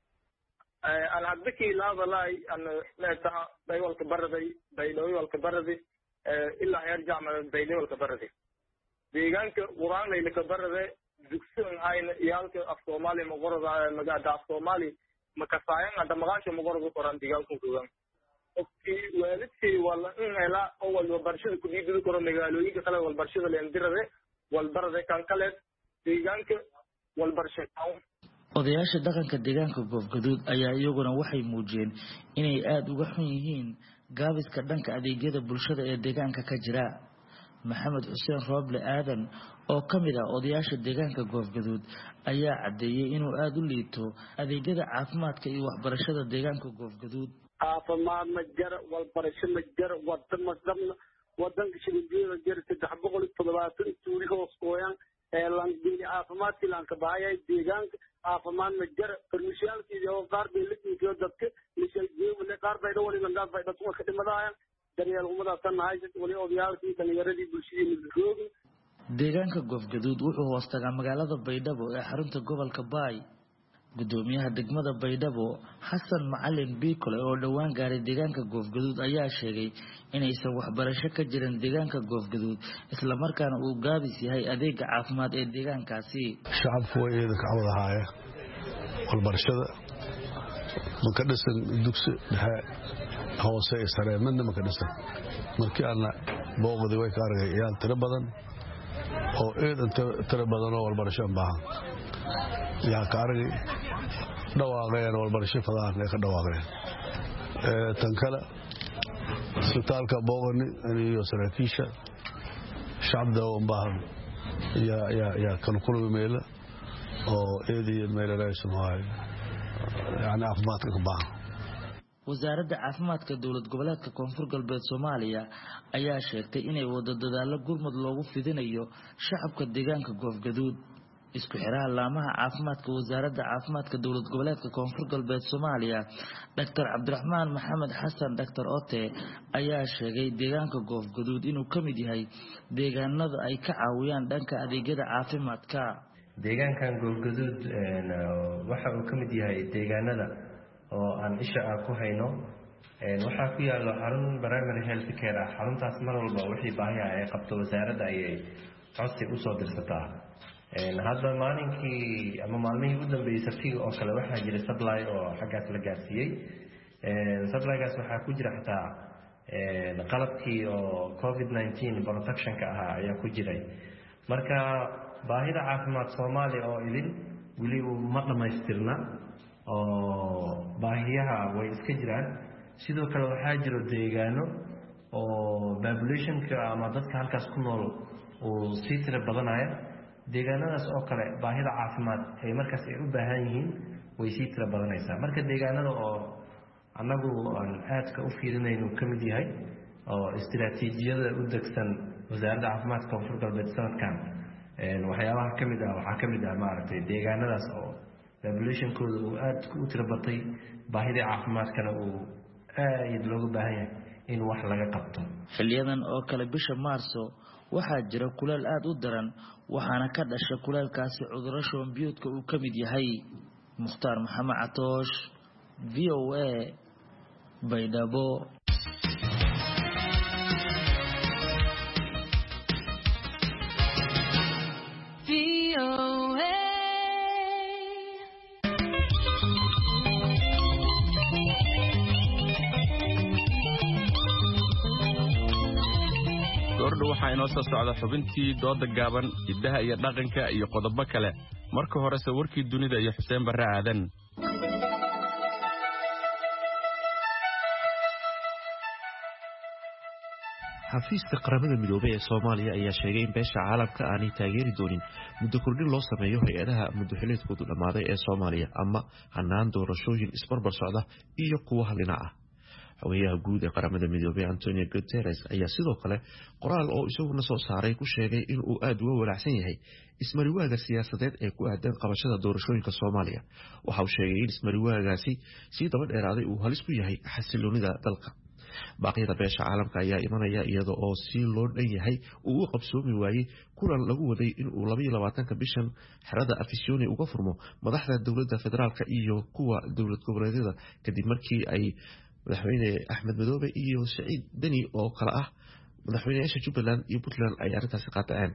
alhabdakii laadalay leeta baywalka baraday baydhawalka baraday ilaa heer jaamacad baydhawalka baraday deegaanka quraanay la ka baraday dugsigan hayna iyalka af Soomaali ma qorada magada af Soomaali ma ka saayan ada magaasha ma qorada qoran deegaanka kugan waalidkii wala in hela awal waxbarashada ku dhiibay karo magaalooyinka kale waxbarashada leen dirade walbarade kan kale deegaanka walbarashada odayaasha dhaqanka deegaanka Goofgaduud ayaa iyaguna waxay muujiyeen inay aad uga xun yihiin gaabiska dhanka adeegyada bulshada ee deegaanka ka jira maxamed xuseen rooble aadan oo ka mid ah odayaasha deegaanka Goofgaduud ayaa cadeeyay inuu aad u liito adeegyada caafimaadka iyo waxbarashada deegaanka Goofgaduud caafimaad ma jira walbarasho ma jira wadanka shirkiyada jira 370 tuuri hoos gooyaan landini caafimaadkii laanka baayay deegaanka caafimaad ma jira farmashiyaalkii oo qaar bay la dhiibiyo dadka lishal jeeble qaar bay dhawali langaad bay dadku ka dhimadayaan daryeel umada tan haysid wali odayaalkii dhalinyaradi bulshadii midroogi deegaanka Goofgaduud wuxuu hoos tagaa magaalada Baydhabo ee xarunta gobolka Baay gudoomiyaha degmada Baydhabo Xasan Macalin Biikole oo dhawaan gaaray deegaanka Goofgaduud ayaa sheegay inaysan waxbarasho ka jirin deegaanka Goofgaduud isla markaana uu gaabis yahay adeega caafimaad ee deegaankaasi shacabku way idin ka wadahay waxbarashada ma ka dhisan dugsi dhexe hoose sare midna ma ka dhisan markii aan booqday way ka aragay iyaan tiro badan oo tiro badan oo waxbarasho baahan yaa ka aragay dhawaaqeen walbarasho fadaan ee ka dhawaaqeen tan kale isbitaalka booqani iyo saraakiisha shacabda oo baahan ya kan kulmi meel oo eedii meel raaysan waay yani caafimaadka ka baahan wasaaradda caafimaadka dawlad goboleedka Koonfur Galbeed Soomaaliya ayaa sheegtay inay wado dadaalo gurmad loogu fidinayo shacabka deegaanka Goofgaduud isku xiraha laamaha caafimaadka wasaaradda caafimaadka dawlad goboleedka Koonfur Galbeed Soomaaliya Dr. Cabdiraxmaan Maxamed Xasan Dr. Ote ayaa sheegay deegaanka Goofgaduud inuu ka mid yahay deegaanada ay ka caawiyaan dhanka adeegyada caafimaadka deegaankan Goofgaduud waxa uu ka mid yahay deegaanada oo aan isha ku hayno waxa ku yaalo xarun primary health care xaruntaas mar walba wixii baahiya ay qabto wasaaradda ay codsi u soo dirsataa hadda maalinkii ama maalmihii ugu dambeeyay sabtiga oo kale waxaa jira supply oo xaggaas la gaarsiiyey supplygaas waxaa ku jira xataa qalabkii oo COVID-19 protectionka ahaa ayaa ku jiray marka baahida caafimaad Soomaaliya oo idin weli ma dhamaystirna oo baahiyaha way iska jiraan sidoo kale waxaa jiro deegaano oo populationka ama dadka halkaas ku nool oo si tira badanaya deegaanadaas oo kale baahida caafimaad ay markaas ay u baahan yihiin way si tira badanaysaa marka deegaanada oo anagu aan aadka u fiirinayno kamid yahay oo istiraatiijiyada u degsan wasaaradda caafimaadka Koonfur Galbeed sanadkan waxyaabaha kamid ah waxaa kamid ah maaragtay deegaanadaas oo populationkooda uu aad u tira batay baahida caafimaadkana uu aad looga baahan yahay in wax laga qabto xiliyadan oo kale bisha Maarso waxaa jira kuleel aad u daran waxaana ka dhashay kuleelkaasi cudurro shuban biyoodka uu ka mid yahay Mukhtaar Maxamed Catoosh VOA Baydhabo goordhow waxaa inoo soo socda xubintii dooda gaaban hiddaha iyo dhaqanka iyo qodobo kale marka horese warkii dunida iyo xuseen barre aadan xafiiska qaramada midoobay ee Soomaaliya ayaa sheegay in beesha caalamka aanay taageeri doonin muddo kordhin loo sameeyo hay'adaha muddaxileedkoodu dhamaaday ee Soomaaliya ama hanaan doorashooyin isbarbar socda iyo kuwa halina ah. Xogayaha guud ee qaramada midoobay Antonio Guterres ayaa sidoo kale qoraal oo isaguna soo saaray ku sheegay in uu aad uga walaacsan yahay ismariwaaga siyaasadeed ee ku aadan qabashada doorashooyinka Soomaaliya. Waxa uu sheegay in ismariwaagaasi si daba dheeraaday uu halis ku yahay xasiloonida dalka. baaqyada beesha caalamka ayaa imanaya iyada oo si loo dhan yahay uu u qabsoomi waayey kulan lagu waday in uu 22 bishan xerada Afisyooni uga furmo madaxda dowladda federaalka iyo kuwa dowlad goboleedyada kadib markii ay madaxweyne Axmed Madoobe iyo Saciid Deni oo kala ah madaxweynayaasha Jubbaland iyo Puntland ay arrintaasi qaateen.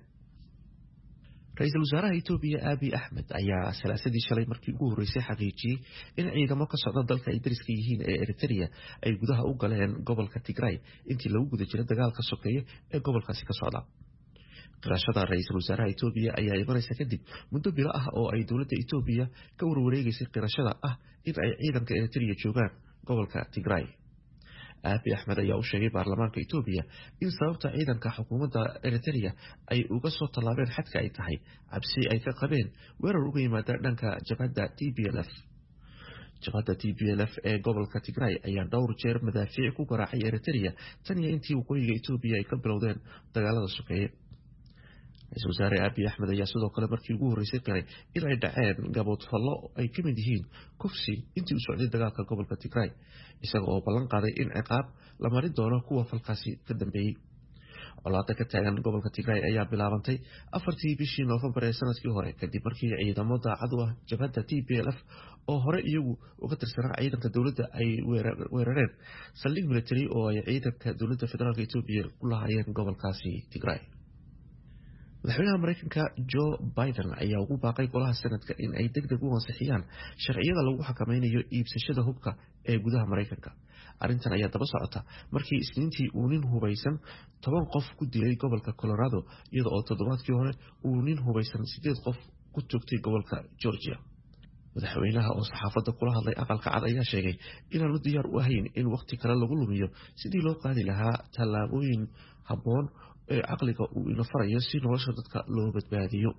Ra'iisul Wasaaraha Itoobiya Abiy Ahmed ayaa salaasadii shalay markii ugu horeysay xaqiijiyay in ciidamo ka socda dalka ay dariska yihiin ee Eritrea ay gudaha u galeen gobolka Tigray intii lagu guda jiray dagaalka sokeeye ee gobolkaasi ka socda. Qirashada Ra'iisul Wasaaraha Itoobiya ayaa imanaysa kadib muddo bilo ah oo ay dowladda Itoobiya ka warwareegaysay qirashada ah in ay ciidanka Eritrea joogaan gobolka Tigray. Abiy Ahmed ayaa u sheegay baarlamaanka Itoobiya in sababta ciidanka xukuumadda Eritrea ay uga soo tallaabeen xadka ay tahay cabsi ay ka qabeen weerar uga yimaada dhanka jabhadda TPLF. Jabhadda TPLF ee gobolka Tigray ayaa dhowr jeer madaafiic ku garaacay Eritrea tan iyo intii waqooyiga Itoobiya ay ka bilowdeen dagaalada sokeeye. Ra'iisul Wasaare Abiy Ahmed ayaa sidoo kale markii ugu horeysay qiray in ay dhaceen gabood fallo ay ka mid yihiin kufsi intii uu socday dagaalka gobolka Tigray isaga oo ballan qaaday in ciqaab la marin doono kuwa falkaasi ka dambeeyay. Colaadda ka taagan gobolka Tigray ayaa bilaabantay 4tii bishii Noofambar ee sanadkii hore kadib markii ciidamo daacad u ah jabhadda TPLF oo hore iyagu uga tirsanaa ciidanka dowladda ay weerareen saldhig military oo ay ciidanka dowladda federaalka Itoobiya ku lahaayeen gobolkaasi Tigray. madaxweynaha Mareykanka Joe Biden ayaa ugu baaqay golaha sanadka in ay degdeg u ansixiyaan sharciyada lagu xakameynayo iibsashada hubka ee gudaha Mareykanka. Arrintan ayaa daba socota markii Isniintii uu nin hubeysan 10 qof ku dilay gobolka Colorado iyada oo toddobaadkii hore uu nin hubeysan 8 qof ku toogtay gobolka Georgia. madaxweynaha oo saxaafadda kula hadlay aqalka cad ayaa sheegay inaanu diyaar u ahayn in waqti kale lagu lumiyo sidii loo qaadi lahaa tallaabooyin habboon ee caqliga uu ina farayo si nolosha dadka loo badbaadiyo.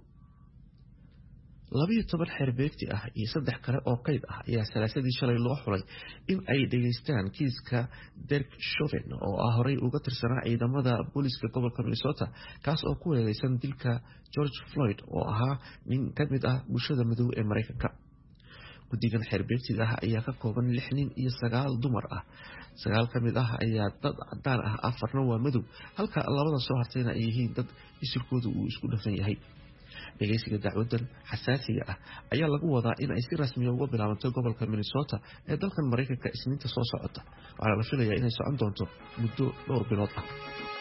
12 xerbeegti ah iyo 3 kale oo qayd ah ayaa salaasadii shalay loo xulay in ay dhageystaan kiiska Derek Chauvin oo ah horey uga tirsanaa ciidamada booliska gobolka Minnesota kaas oo ku eedeysan dilka George Floyd oo ahaa nin ka mid ah bulshada madow ee Mareykanka. guddigan xerbeegtiga ah ayaa ka kooban 6 nin iyo 9 dumar ah. 9 ka mid ah ayaa dad cadaan ah, 4 waa madow halka labada soo hartayna ay yihiin dad isirkoodu uu isku dhafan yahay. dhageysiga dacwadan xasaasiga ah ayaa lagu wadaa in ay si rasmi ah uga bilaabanto gobolka Minnesota ee dalkan Mareykanka Isniinta soo socota. waxaa la filayaa inay socon doonto muddo dhowr bilood ah.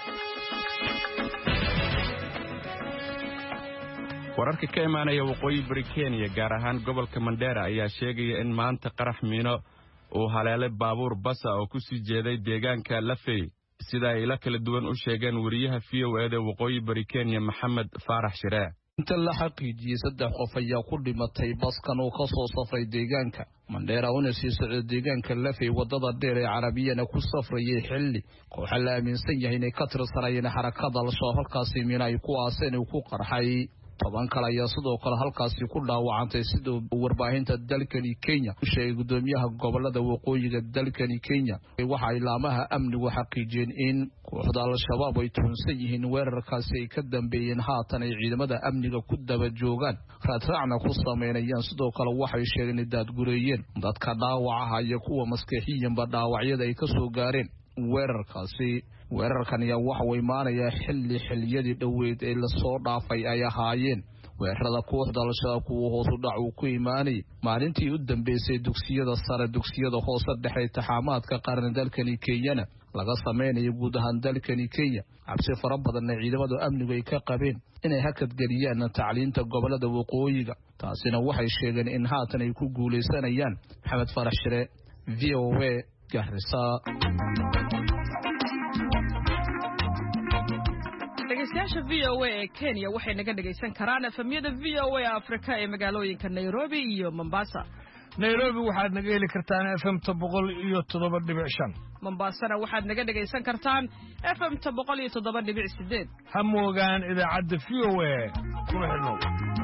wararka ka imaanaya waqooyi bari Kenya gaar ahaan gobolka Mandera ayaa sheegaya in maanta qarax miino uu haleelay baabuur bas oo ku sii jeeday deegaanka Lafey sida ay la kala duwan u sheegeen wariyaha VOA waqooyi bari Kenya Maxamed Faarax Shiree. inta la xaqiijiyay 3 qof ayaa ku dhimatay baskan oo ka soo safray deegaanka Mandera una sii socday deegaanka Lafey wadada dheer ee Carabiyana ku safrayay xilli koox la aaminsan yahay inay ka tirsanayeen xarakada al-Shabaab halkaasi miina ay ku aaseen oo ku qarxay. 10 kale ayaa sidoo kale halkaasi ku dhaawacantay sida warbaahinta dalkani Kenya u sheegay gudoomiyaha gobolada waqooyiga dalkani Kenya. waxa ay laamaha amnigu xaqiijiyeen in kooxda al-Shabaab ay tuhunsan yihiin weerarkaasi ay ka dambeeyeen haatan ay ciidamada amniga ku daba joogaan raadna ku sameynayaan. sidoo kale waxay sheegeen in dad gureeyeen dadka dhaawaca iyo kuwa maskaxiyanba dhaawacyada ay ka soo gaareen weerarkaasi. weerarkan ayaa waxa uu imaanayaa xilliyadii dhoweed ee la soo dhaafay ay ahaayeen weerarada kooxda al-Shabaab kuwa hoos u dhac uu ku imaanay maalintii u dambeysay dugsiyada sare dugsiyada hoose dhexe taxaamaadka qaran dalkani Kenya laga sameeyay guud ahaan dalkani Kenya. cabsi fara badan ee ciidamada amnigu ay ka qabeen inay hakad galiyaan tacliinta gobolada waqooyiga taasina waxay sheegeen in haatan ay ku guuleysanayaan. Maxamed Faarax Shiree VOA Garissa. dhegeystayaasha VOA ee Kenya waxay naga dhegeysan karaan efemyada VOA Afrika ee magaalooyinka Nairobi iyo Mombasa. Nairobi waxaad naga heli kartaan FM 107.5. Mombasana waxaad naga dhegeysan kartaan FM 107.8. Ha moogaan idaacadda VOA kuna xidhnow.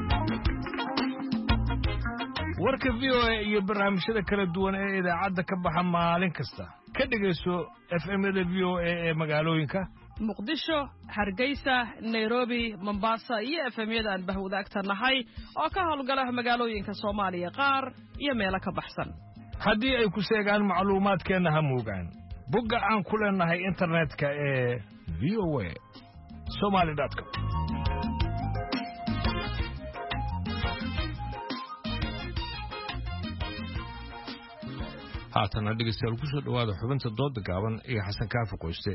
warka VOA iyo barnaamijyada kala duwan ee idaacadda ka baxa maalin kasta ka dhageyso FM-da VOA ee magaalooyinka Muqdisho, Hargeysa, Nairobi, Mombasa iyo FM-yada aan bahwadaagta nahay oo ka howlgala magaalooyinka Soomaaliya qaar iyo meelo ka baxsan. haddii ay ku seegaan macluumaadkeena ha moogaan bogga aan ku leenahay internetka ee voa.somali.com. haatana dhegeystayaal ku soo dhawaada xubinta dooda gaaban iyo xasan kaafi qoyste.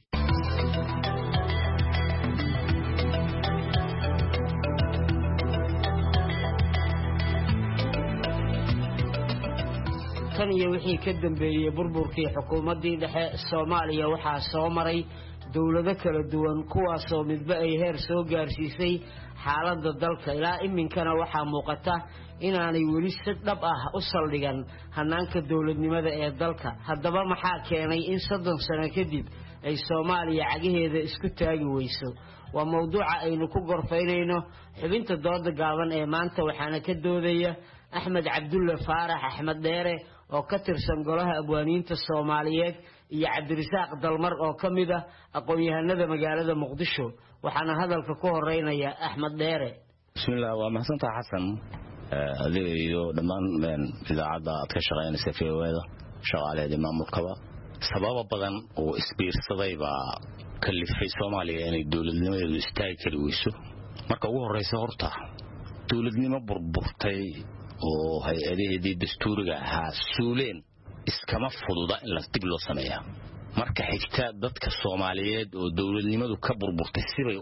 tan iyo wixii ka dambeeyay burburkii xukuumaddii dhexe Soomaaliya waxaa soo maray dawlado kala duwan kuwaasoo midba ay heer soo gaarsiisay xaaladda dalka ilaa iminkana waxaa muuqata inaanay weli si dhab ah u saldhigan hanaanka dawladnimada ee dalka. haddaba maxaa keenay in 30 sano kadib ay Soomaaliya cagaheeda isku taagi weyso? waa mawduuca aynu ku gorfaynayno xubinta dooda gaaban ee maanta, waxaana ka doodaya Axmed Cabdulle Faarax Axmed Dheere oo ka tirsan golaha abwaaniinta Soomaaliyeed iyo Cabdirasaaq Dalmar oo ka mid ah aqoon-yahanada magaalada Muqdisho. waxaana hadalka ku horeynaya Axmed Dheere. bismillaah, waa mahadsantahay xasan. adiga iyo dhammaan idaacadda aad ka shaqaynaysa VOA-da shaqaaleeda maamulkaba sababo badan oo isbiirsaday baa kalifay Soomaaliya inay dawladnimadeedu istaagi kari weyso. marka ugu horeysa horta dawladnimo burburtay oo hay-adaheedii dastuuriga ahaa suuleen iskama fududa in la dib loo sameeyaa. marka xigta dadka Soomaaliyeed oo dawladnimadu ka burburtay siday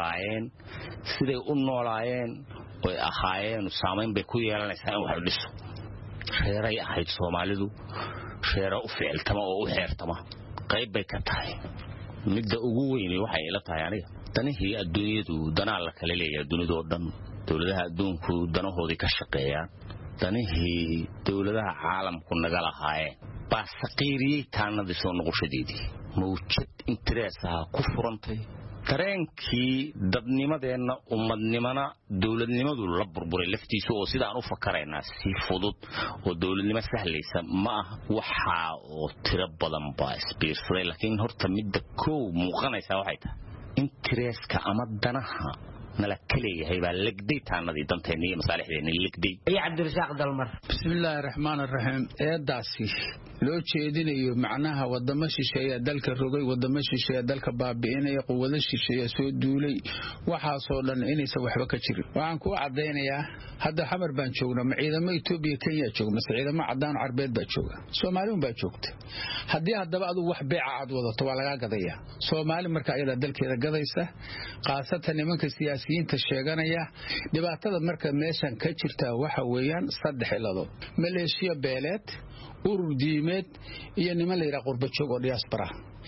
u noolaayeen oo ahaayeen saameyn bay ku yeelanaysaa in wax dhiso. reeray ahayd Soomaalidu reero u ficiltama oo u xeertama qayb bay ka tahay. midda ugu weyn waxay ila tahay aniga danihii adduunyadu danaa la kala leeyahay dunidoo dhan. dawladaha adduunku danahoodii ka shaqeeyaan, danihii dawladaha caalamku naga lahaayeen baa saqiiriyey taanadii soo noqoshadeedii. mawjad intereesaha ku furantay dareenkii dadnimadeenna ummadnimana dawladnimadu la burburay laftiisa oo sidaan u fakaraynaa si fudud oo dawladnimo sahlaysa ma aha. waxaa oo tiro badan baa isbiirsaday, laakiin horta midda koow muuqanaysa waxay tahay intereeska ama danaha nala kaleeyahay baa legday taanadii danteena iyo masaalixdeena legday. iyo Cabdirasaaq Dalmar. bismillaahi raxmaani raxiim. eedaasi loo jeedinayo macnaha wadamo shisheeye dalka rogay, wadamo shisheeye dalka baabi'inaya, quwado shisheeye soo duulay, waxaasoo dhan inaysan waxba ka jirin. waxaan ku cadaynayaa hadda xamar baan joognaa, ma ciidamo Itoobiya Kenya jooga, ma ciidamo cadaan Carbeed baa jooga, Soomaaliun baa joogta. haddii haddaba adigu wax beeca aad wadato waa laga gadaya. Soomaali marka ayada dalkeeda gadaysa, qaasatan nimanka siyaasiyiinta sheeganaya. dhibaatada marka meeshan ka jirta waxa weeyaan 3 xiladood: maleeshiya beeleed, urur diimeed iyo niman la yiraahdo qurba joog oo diaspora.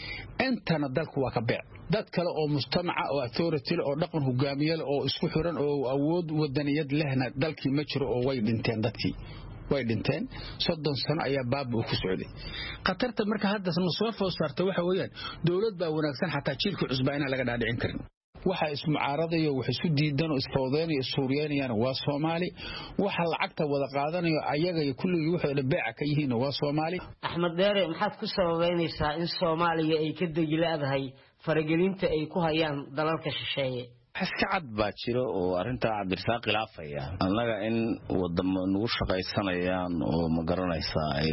intana dalku waa ka beec. dad kale oo mujtamaca oo authority oo dhaqan hogaamiye oo isku xiran oo awood wadaniyad lehna dalkii ma jiro oo way dhinteen. dadkii way dhinteen 30 sano ayaa baab ku socday. qatarta marka hadda soo foosartay waxa weeyaan dawlad baa wanaagsan xataa jiilka cusbaa laga dhaadhicin karin. waxa isku mucaaradayo wax isu diidan oo isfowdeenaya Suuriyaaniyana waa Soomaali, waxa lacagta wada qaadanayo ayaga iyo kulligii waxa beeca ka yihiin waa Soomaali. Axmed Dheere, maxaad ku sababeynaysaa in Soomaaliya ay ka degilaadahay faragelinta ay ku hayaan dalalka shisheeye? iska cad baa jiro oo arinta Cabdirasaaq khilaafaya. annaga in wadamo nagu shaqaysanayaan oo ma garanaysaa ay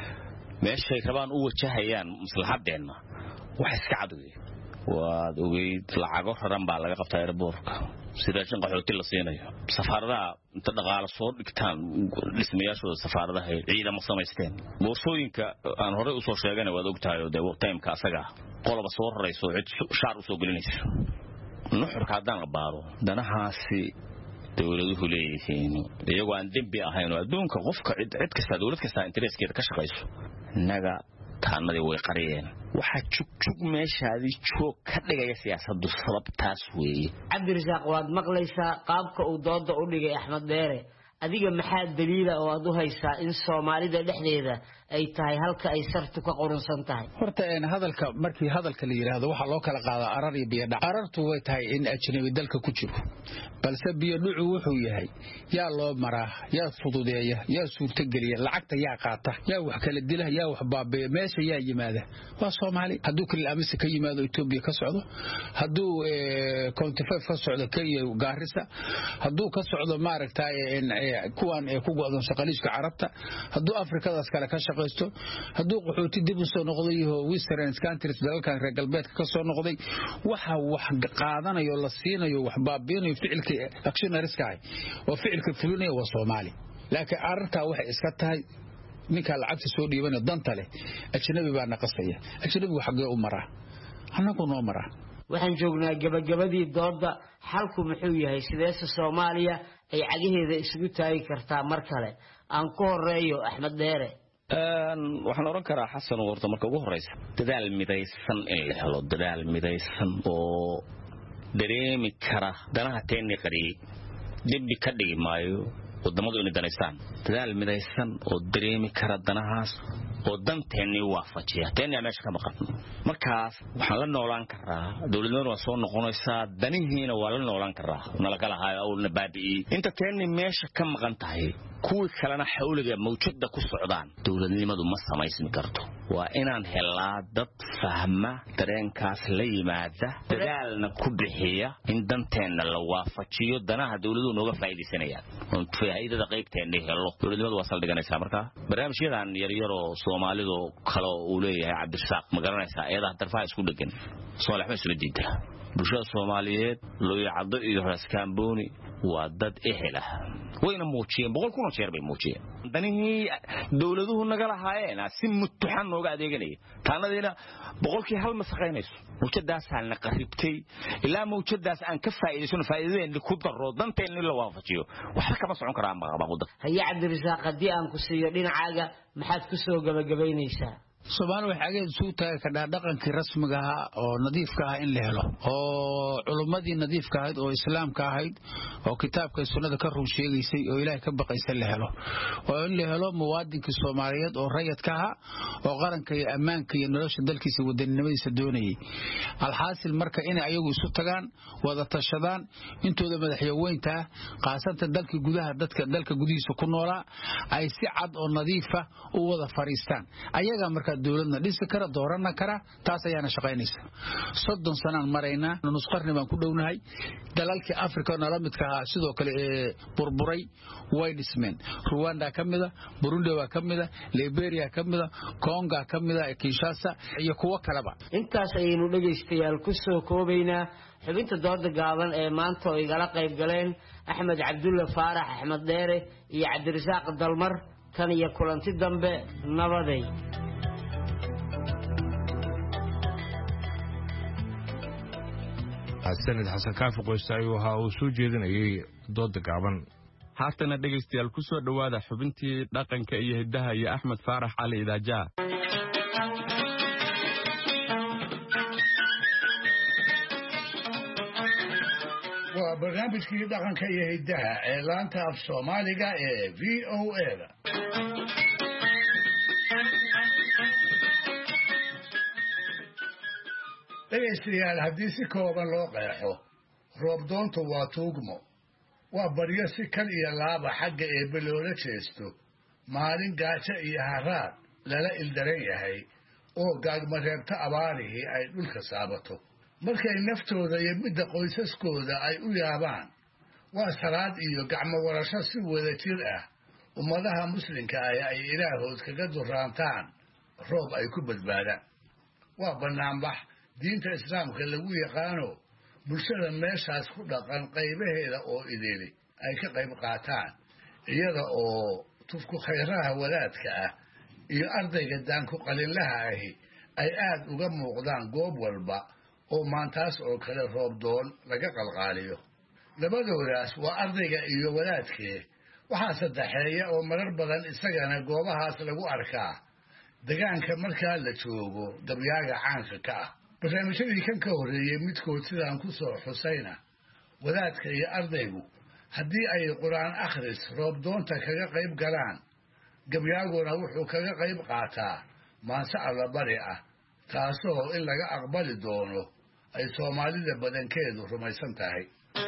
meeshay rabaan u wajahayaan maslaxadeena wax iska cad weey. waad ogeyd lacago raran baa laga qabtaa airportka sida shan qaxooti la siinayo. safaaradaha inta dhaqaale soo dhigtaan dhismayaashooda safaaradaha ciidamo samaysteen. boorsooyinka aan hore u soo sheeganay waad ogtahay oo day time-ka asaga qoloba soo rarayso cid shaar u soo gelinayso. nuxurka haddaan la baaro danahaasi dawladuhu leeyihiin iyagoo aan dembi ahayn oo adduunka qofka cid kasta dawlad kasta intereskeeda ka shaqayso. naga taanadii way qariyeen waxa jugjug meeshaadii joog ka dhigaya siyaasaddu sababtaas weeye cabdirasaaq waad maqlaysaa qaabka uu dooda u dhigay Axmed Dheere adiga maxaa daliila oo aad u haysaa in Soomaalida dhexdeeda ay tahay halka ay sartu ka qorunsan tahay horta hadalka markii hadalka la yiraahdo waxa loo kala qaadaa arar iyo biyo dhac arartu way tahay in ajnabi dalka ku jiro balse biyo dhucu wuxuu yahay yaa loo maraa yaa fududeeya yaa suurta geliya lacagta yaa qaata yaa wax kala dila yaa wax baabeeya meesha yaa yimaada waa Soomaali haduu kale amis ka yimaado Itoobiya ka socdo haduu County-Five ka socdo Kenya Gaarisa haduu ka socdo maaragtay kuwan ku go'dan shaqaliiska Carabta haduu Afrikadaas kale ka shaqeysto haduu qaxooti dib u soo noqday Western countries dalalka reer galbeedka ka soo noqday waxa wax qaadanayo la siinayo wax baabiinayo ficilka actionariska oo ficilka fulinayo waa Soomaali laakiin arrinta waxay iska tahay ninka lacagta soo dhiibanay danta leh ajnabi baa naqasaya ajnabi waxa u maraa anagu noo maraa waxaan joognaa gabagabadii dooda xalku muxuu yahay sideesa Soomaaliya ay cagiheeda isugu taagi kartaa mar kale aan ku horeeyo Axmed Dheere waxaan oran karaa xasan warta marka ugu horeysa dadaal midaysan in la helo dadaal midaysan oo dareemi kara danaha teeni qariyay dibbi ka dhigi maayo wadamadu inay danaystaan dadaal midaysan oo dareemi kara danahaas oo danteeni waafajiya teeni meesha ka maqan markaas waxaan la noolaan karaa dawladnimadu waa soo noqonaysaa danihiina waa la noolaan karaa nala kala hayo oo nabadi inta teeni meesha ka maqan tahay kuwi kalena xawliga mawjada ku socdaan dawladnimadu ma samaysmi karto waa inaan helaa dad fahma dareenkaas la yimaada dadaalna ku bixiya in danteena la waafajiyo danaha dawladdu nooga faa'iideysanayaan oo faa'iidada qaybteena helo dawladnimadu waa saldhiganaysaa marka barnaamijyadan yar oo Soomaalidu kala uu leeyahay Cabdirasaaq ma garanaysaa ayada darfaa isku dhagan Soomaaliya ma isla diida bulshada Soomaaliyeed loo yacdo iyo raskaanbooni waa dad ehela wayna muujiyeen 100 jeer bay muujiyeen danihii dawladuhu naga lahaayeen si mutxan nooga adeeganaya taanadina 100 hal ma shaqeynayso muujadaas aan qaribtay ilaa muujadaas aan ka faa'iideysano faa'iidada ku daro danteena la waafajiyo waxa kama socon karaa maqaabada haya Cabdirasaaq hadii aan ku siiyo dhinacaaga maxaad ku soo gabagabaynaysaa Soomaaliya waxa ay soo taagay ka dhaqankii rasmiga ah oo nadiifka ah in la helo oo culimadii nadiifka ahayd oo islaamka ahayd oo kitaabka sunnada ka run sheegaysay oo Ilaahay ka baqaysan la helo oo in la helo muwaadinka Soomaaliyeed oo rayidka ah oo qaranka iyo ammaanka iyo nolosha dalkiisa wadanimadiisa doonayay alxaasil marka in ayagu isu tagaan wada tashadaan intooda madaxweynta qaasanta dalka gudaha dadka dalka gudihiisa ku noolaa ay si cad oo nadiif ah u wada fariistaan ayaga marka dawladna dhisi kara dooran kara taas ayaana shaqeynaysa 30 sano marayna nus qarni baan ku dhownahay dalalka Afrika nala midka ah sidoo kale burburay way dhismeen Rwanda kamida Burundi waa kamida Liberia kamida Congo kamida Kinshasa iyo kuwa kaleba intaas ayaynu dhageystayaal ku soo koobaynaa xubinta dooda gaaban ee maanta oo igala qayb galeen Axmed Cabdulla Faarax Axmed Dheere iyo Cabdirasaaq Dalmar tan iyo kulanti dambe nabaday sanad xasan kaafi qoysta ayuu ahaa uu soo jeedinayay dooda gaaban haatana dhegaystayaal ku soo dhowaada xubintii dhaqanka iyo hiddaha iyo Axmed Faarax Cali Idaaja waa barnaamijkii dhaqanka iyo hiddaha ee laanta af Soomaaliga ee VOA dhegaystayaal haddii si kooban loo qeexo roobdoontu waa tuugmo waa baryo si kan iyo laaba xagga eebbe loola jeesto maalin gaajo iyo haraad lala ildaran yahay oo gaagmareebta abaarihii ay dhulka saabato markay naftooda iyo midda qoysaskooda ay u yaabaan waa salaad iyo gacmo warasho si wada jir ah ummadaha muslimka ah ay ilaahood kaga duraantaan roob ay ku badbaadaan waa bannaanbax diinta islaamka lagu yaqaano bulshada meeshaas ku dhaqan qaybaheeda oo idili ay ka qayb qaataan iyada oo tufku khayraha wadaadka ah iyo ardayga daanku qalinlaha ahi ay aad uga muuqdaan goob walba oo maantaas oo kale roobdoon laga qalqaaliyo labadoodaas waa ardayga iyo wadaadkee waxaa saddexeeya oo marar badan isagana goobahaas lagu arkaa degaanka markaa la joogo gabyaaga caanka ka ah barnaamijyadii kan ka horreeyey midkood sidaan ku soo xusayna wadaadka iyo ardaygu haddii ay qur-aan akhris roobdoonta kaga qayb galaan gabyaaguna wuxuu kaga qayb qaataa maanse allabari ah taasoo in laga aqbali doono ay soomaalida badankeedu rumaysan tahay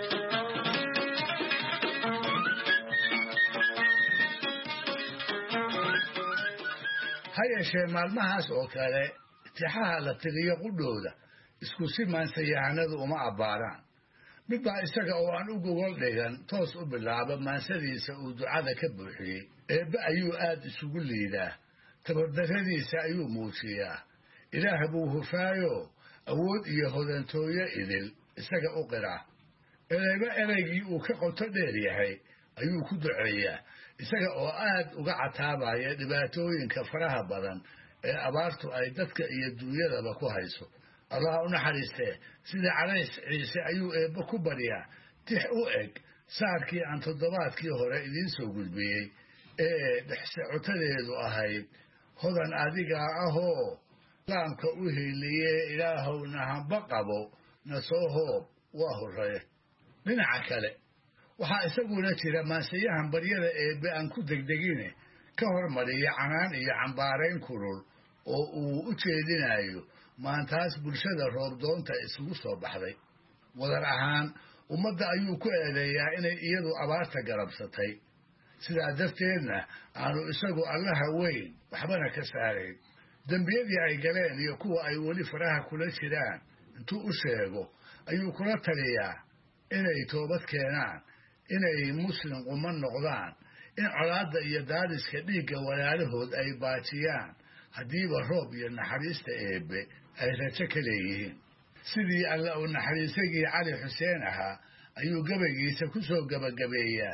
ha yeeshee maalmahaas oo kale tixaha la tiriyo qudhooda isku si maansayahanadu uma abbaaraan midbaa isaga oo aan u gogol dhigan toos u bilaaba maansadiisa uu ducada ka buuxiyey eebbe ayuu aad isugu liidaa tabardarradiisa ayuu muujiyaa ilaah buu hufaayo awood iyo hodantooyo idil isaga u qiraa ereyba ereygii uu ka qoto dheer yahay ayuu ku duceeyaa isaga oo aad uga cataabaya dhibaatooyinka faraha badan ee abaartu ay dadka iyo duunyadaba ku hayso allah u naxariistee sida calays ciise ayuu eebbe ku baryaa tix u eg saarkii aan toddobaadkii hore idiin soo gudbiyey ee dhexsocotadeedu ahayd hodan adigaa ahoo laamka u hiiliyee ilaahowna hamba qabo na soo hoob waa horreye dhinaca kale waxaa isaguna jira maansayahan baryada eebbe aan ku degdegine ka hormariya canaan iyo cambaarayn kulul oo uu u jeedinayo maantaas bulshada roobdoonta isugu soo baxday wadar ahaan ummadda ayuu ku eedeeyaa inay iyadu abaarta garabsatay sidaa darteedna aanu isagu allaha weyn waxbana ka saarayn dembiyadii ay galeen iyo kuwa ay weli faraha kula jiraan intuu u sheego ayuu kula taliyaa inay toobad keenaan inay muslim quman noqdaan in colaadda iyo daadiska dhiigga walaalahood ay baajiyaan haddiiba roob iyo naxariista eebbe ay rajo ka leeyihiin sidii alla uu naxariisagii cali xuseen ahaa ayuu gabaygiisa ku soo gabagabeeyaa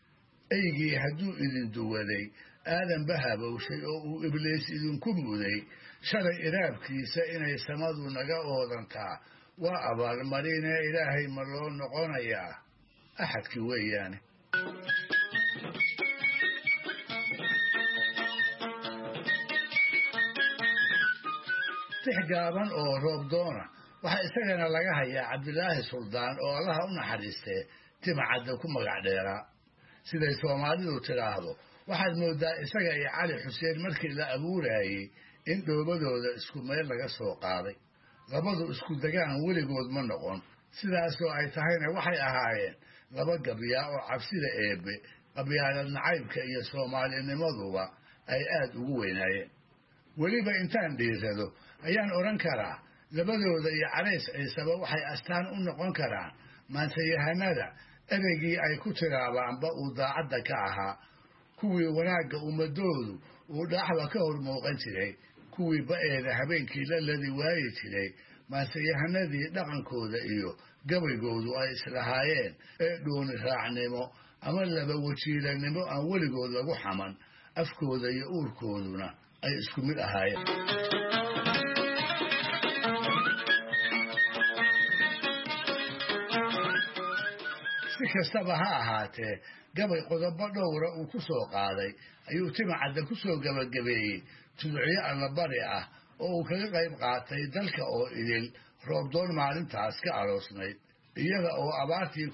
eygii hadduu idin duwaday aadan ba habowshay oo uu ibliis idinku muday shalay iraabkiisa inay samadu naga oodantaa waa abaalmarinee ilaahay ma loo noqonayaa axadkii weeyaane tix gaaban oo roobdoona waxaa isagana laga hayaa cabdilaahi suldaan oo allaha u naxariistee timacadda ku magac dheeraa siday soomaalidu tidhaahdo waxaad mooddaa isaga iyo cali xuseen markii la abuurayey in dhoobadooda isku meel laga soo qaaday labadu isku degaan weligood ma noqon sidaasoo ay tahayna waxay ahaayeen laba gabyaa oo cabsida eebbe qabyaalad nacaybka iyo soomaalinimaduba ay aad ugu weynaayeen weliba intaan dhiirado ayaan odhan karaa labadooda iyo calays ciiseba waxay astaan u noqon karaan maansayahanada ereygii ay ku tiraabaanba uu daacadda ka ahaa kuwii wanaagga ummadoodu uu dhaaxba ka hor muuqan jiray kuwii ba'eeda habeenkii la ladi waayi jiray maansayahanadii dhaqankooda iyo gabaygoodu ay islahaayeen ee dhooni raacnimo ama laba wajiilanimo aan weligood lagu xaman afkooda iyo uurkooduna ay isku mid ahaayeen si kastaba ha ahaatee gabay qodobo dhowra uu ku soo qaaday ayuu timacadda ku soo gabagabeeyey tuducyo allabari ah oo uu kaga qayb qaatay dalka oo idil roobdoon maalintaas ka aroosnayd iyada oo abaartii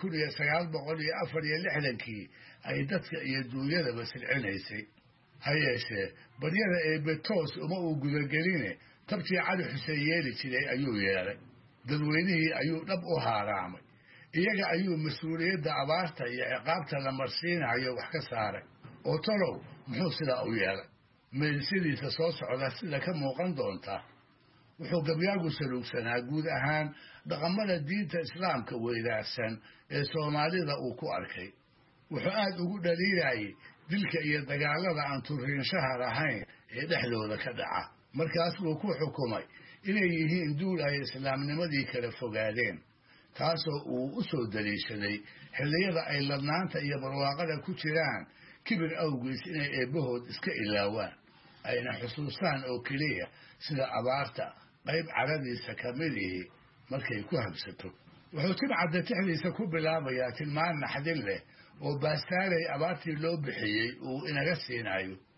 1946 ay dadka iyo duunyadaba silcinaysay ha yeeshee baryada eebbe toos uma uu gudageline tabtii cali xuseen yeeli jiray ayuu yeelay dadweynihii ayuu dhab u haaraamay iyaga ayuu mas-uuliyadda abaarta iyo ciqaabta la marsiinayo wax ka saaray oo talow muxuu sidaa u yeelay meelsidiisa soo socda sida ka muuqan doonta wuxuu gabyaagu saluugsanaa guud ahaan dhaqamada diinta islaamka weydaarsan ee soomaalida uu ku arkay wuxuu aad ugu dhaliilayay dilka iyo dagaalada aan turiinshaha lahayn ee dhexdooda ka dhaca markaas buu ku xukumay inay yihiin duul ay islaamnimadii kala fogaadeen taasoo uu u soo daliishaday xilliyada ay ladnaanta iyo barwaaqada ku jiraan kibir awgiis inay eebbahood iska ilaawaan ayna xusuustaan oo keliya sida abaarta qayb caradiisa ka midihii markay ku habsato wuxuu timcadda tixdiisa ku bilaabayaa tilmaan naxdin leh oo baastaalay abaartii loo bixiyey uu inaga siinayo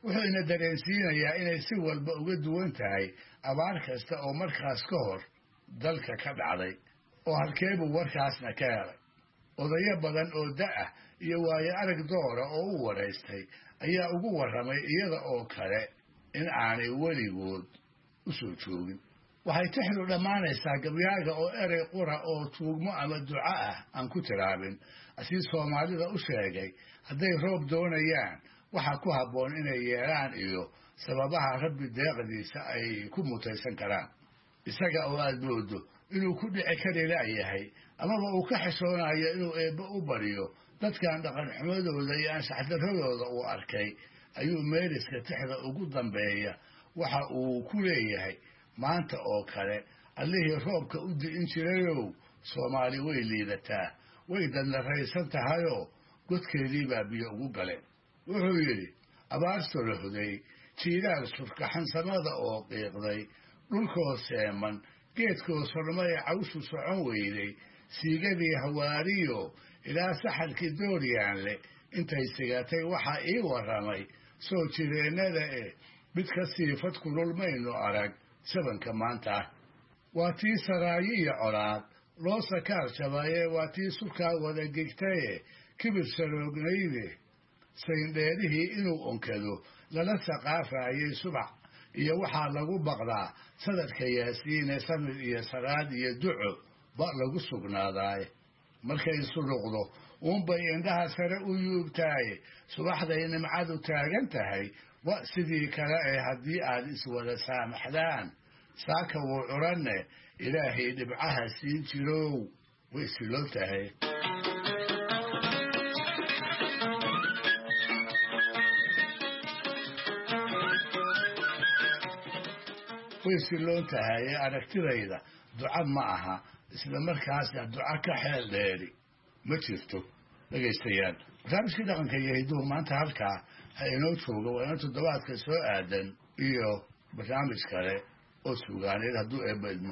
wuxuu ina dareensiinayaa inay si walba uga duwan tahay abaar kasta oo markaas ka hor dalka ka dhacday. oo halkeebuu warkaasna ka helay. odayo badan oo da-ah iyo waayo arag doora oo u waraystay ayaa ugu warramay iyada oo kale in aanay weligood u soo joogin. waxay tixdu dhammaanaysaa gabyaaga oo erey qura oo tuugmo ama duco ah aan ku tiraabin asii soomaalida u sheegay hadday roob doonayaan waxaa ku habboon inay yeelaan iyo sababaha rabbi deeqdiisa ay ku mutaysan karaan. isaga oo aad moodo inuu ku dhici kari la'yahay amaba uu ka xishoonayo inuu eebbe u baryo dadkan dhaqan xumadooda iyo anshaxdaradooda uu arkay ayuu meeliska tixda ugu dambeeya waxa uu ku leeyahay maanta oo kale allihii roobka u di'in jirayow soomaali way liidataa way dadlaraysan tahayoo godkeedii baa biyo ugu galeen. wuxuu yidhi abaar solohday jiilaal surkaxansamada oo qiiqday dhulkoo seeman geedkoo sormay cawshu socon weyday siigadii hawaariyo ilaa saxalkii dooryaanle intay sigatay waxaa ii warramay soo jireennada mid ka sii fadku lulmaynu arag sabanka maanta. waa tii saraayi iyo colaad loo sakaar jabaye waa tii surkaa wada gegtaye kibir saroognayde sayndheerihii inuu onkado lala saqaafaayey subax iyo waxaa lagu baqdaa sadarka yaasiine samir iyo salaad iyo duco ba lagu sugnaadaaye. markay suluqdo uunbay indhaha sare u yuubtaaye subaxday nimcadu taagan tahay wa sidii kale ee haddii aad iswada saamaxdaan saaka wuu curanne ilaahay dhibcaha siin jirow way siloo tahay. way siloon tahay aragtidayda duca ma aha isla markaasna duca ka xeel dheeri ma jirto. dhegaystayaal barnaamijkii dhaqanka iyo hidduhu maanta halkaa ha inoo jooga waa ina toddobaadka soo aadan iyo barnaamij kale oo sugaaneed hadduu eebba idmo.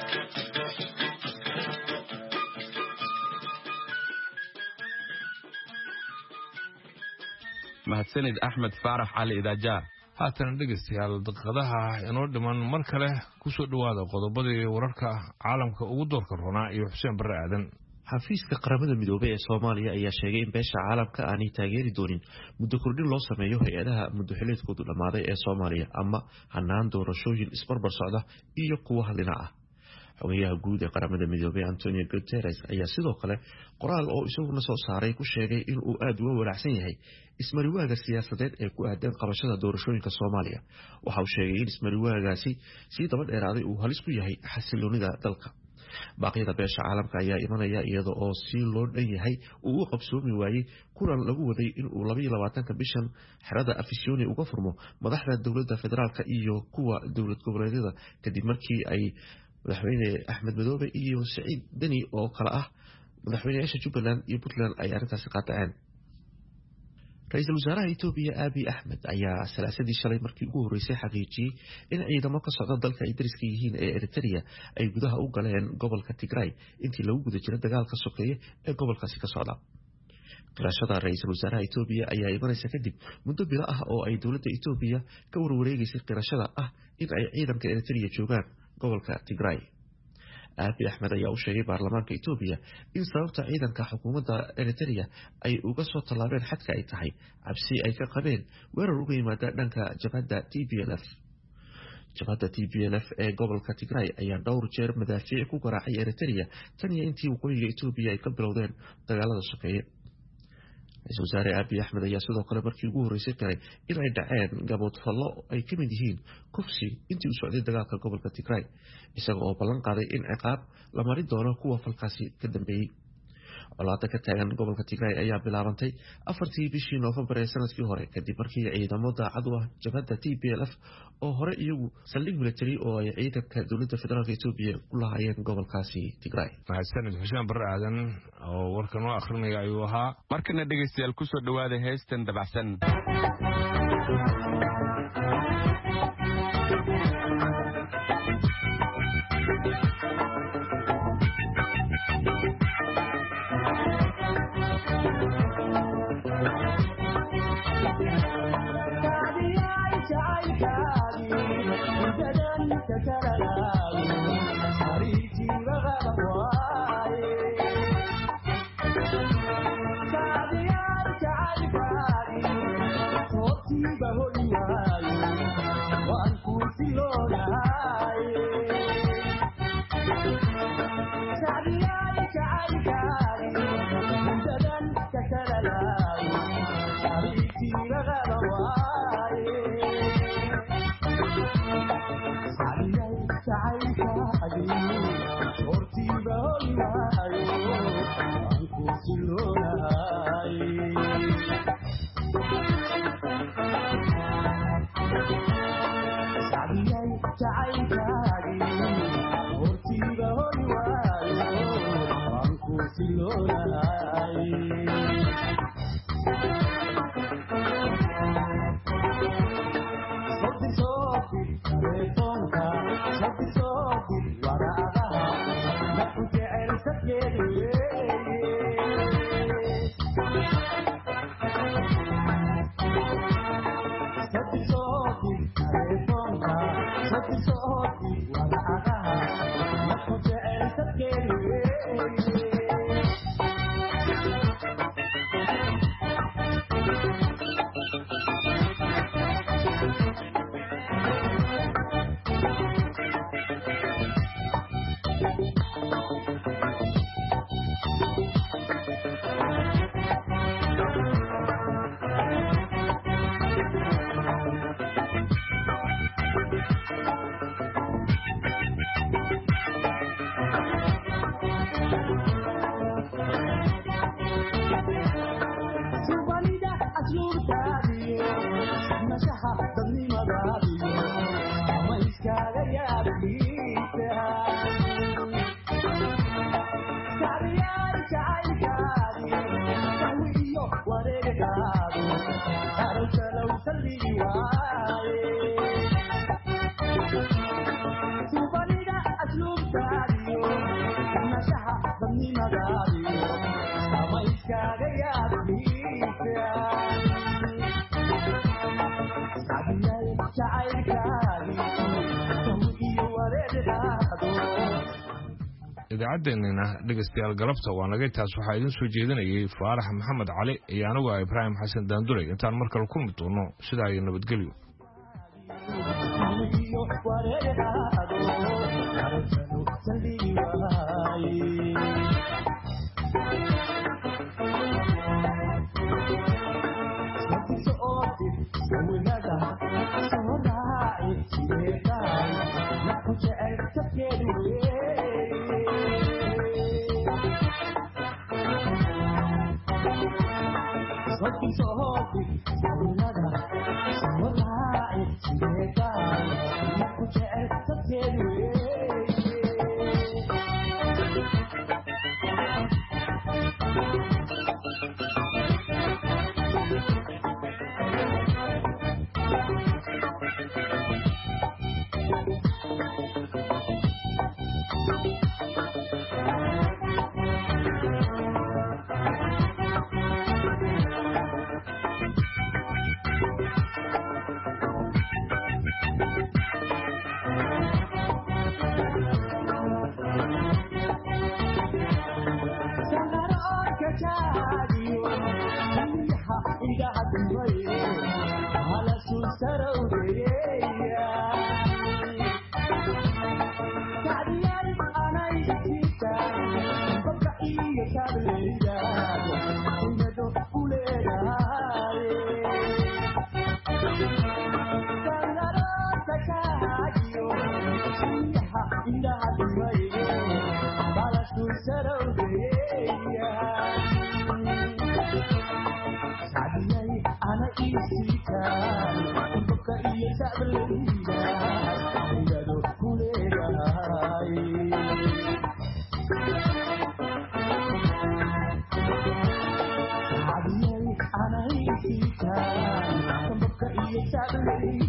mahadsanid axmed faarax cali idaaja. haatana dhegaystayaal daqiiqadaha inoo dhiman mar kale ku soo dhowaada qodobadii wararka caalamka ugu doorka roonaa iyo xuseen barre aadan. xafiiska qaramada midoobey ee Soomaaliya ayaa sheegay in beesha caalamka aanay taageeri doonin muddo kordhin loo sameeyo hay'adaha muddo-xileedkoodu dhammaaday ee Soomaaliya ama hanaan doorashooyin isbarbar socda iyo kuwa hadlina ah. xogayaha guud ee qaramada midoobey Antonio Guterres ayaa sidoo kale qoraal oo isaguna soo saaray ku sheegay in uu aad uga walaacsan yahay ismariwaaga siyaasadeed ee ku aadan qabashada doorashooyinka Soomaaliya. waxa uu sheegay in ismariwaagaasi si daba dheeraaday uu halis ku yahay xasiloonida dalka. baaqyada beesha caalamka ayaa imanaya iyada oo si loo dhan yahay uu u qabsoomi waayey kulan lagu waday in uu 22 bishan xerada Afisyooni uga furmo madaxda dowladda federaalka iyo kuwa dowlad goboleedyada kadib markii ay madaxweyne Axmed Madoobe iyo Saciid Dani oo kala ah madaxweynayaasha Jubbaland iyo Puntland ay arrintaasi qaataceen. Ra'iisul Wasaaraha Itoobiya Abiy Ahmed ayaa salaasadii shalay markii ugu horeysay xaqiijiyay in ciidamo ka socda dalka ay dariska yihiin ee Eritrea ay gudaha u galeen gobolka Tigray intii lagu guda jiray dagaalka sokeeye ee gobolkaasi ka socda. qirashada Ra'iisul Wasaaraha Itoobiya ayaa imanaysa kadib muddo bilo ah oo ay dowladda Itoobiya ka warwareegaysay qirashada ah in ay ciidanka Eritrea joogaan gobolka Tigray. Abiy Ahmed ayaa u sheegay baarlamaanka Itoobiya in sababta ciidanka xukuumadda Eritrea ay uga soo tallaabeen xadka ay tahay cabsi ay ka qabeen weerar uga yimaada dhanka jabhadda TPLF. jabhadda TPLF ee gobolka Tigray ayaa dhowr jeer madaafiic ku garaacay Eritrea tan iyo intii waqooyiga Itoobiya ay ka bilowdeen dagaalada sokeeye. Ra'iisul Wasaare Abiy Ahmed ayaa sidoo kale markii ugu horeysay qiray in ay dhaceen gabood fallo ay ka mid yihiin kufsi intii uu socday dagaalka gobolka Tigray isaga oo ballan qaaday in ciqaab la marin doono kuwa falkaasi ka dambeeyay. colaadda ka taagan gobolka Tigray ayaa bilaabantay 4tii bishii November ee sanadkii hore kadib markii ciidamo daacad u ah jabhadda TPLF oo hore iyagu saldhig military oo ay ciidanka dowladda federaalka Itoobiya ku lahaayeen gobolkaasi Tigray. mahadsanid xuseen barre aadan oo warkan oo akhrinaya ayuu ahaa. markana dhegaystayaal ku soo dhowaada heestan dabacsan. Yeah. idaacadeenina dhegeystayaal galabta waa naga taas waxaa idin soo jeedinayay faarax maxamed cali iyo anigu ibraahim xasan daandulay intaan mar kale kulmi doono sidaa iyo nabadgelyo Ana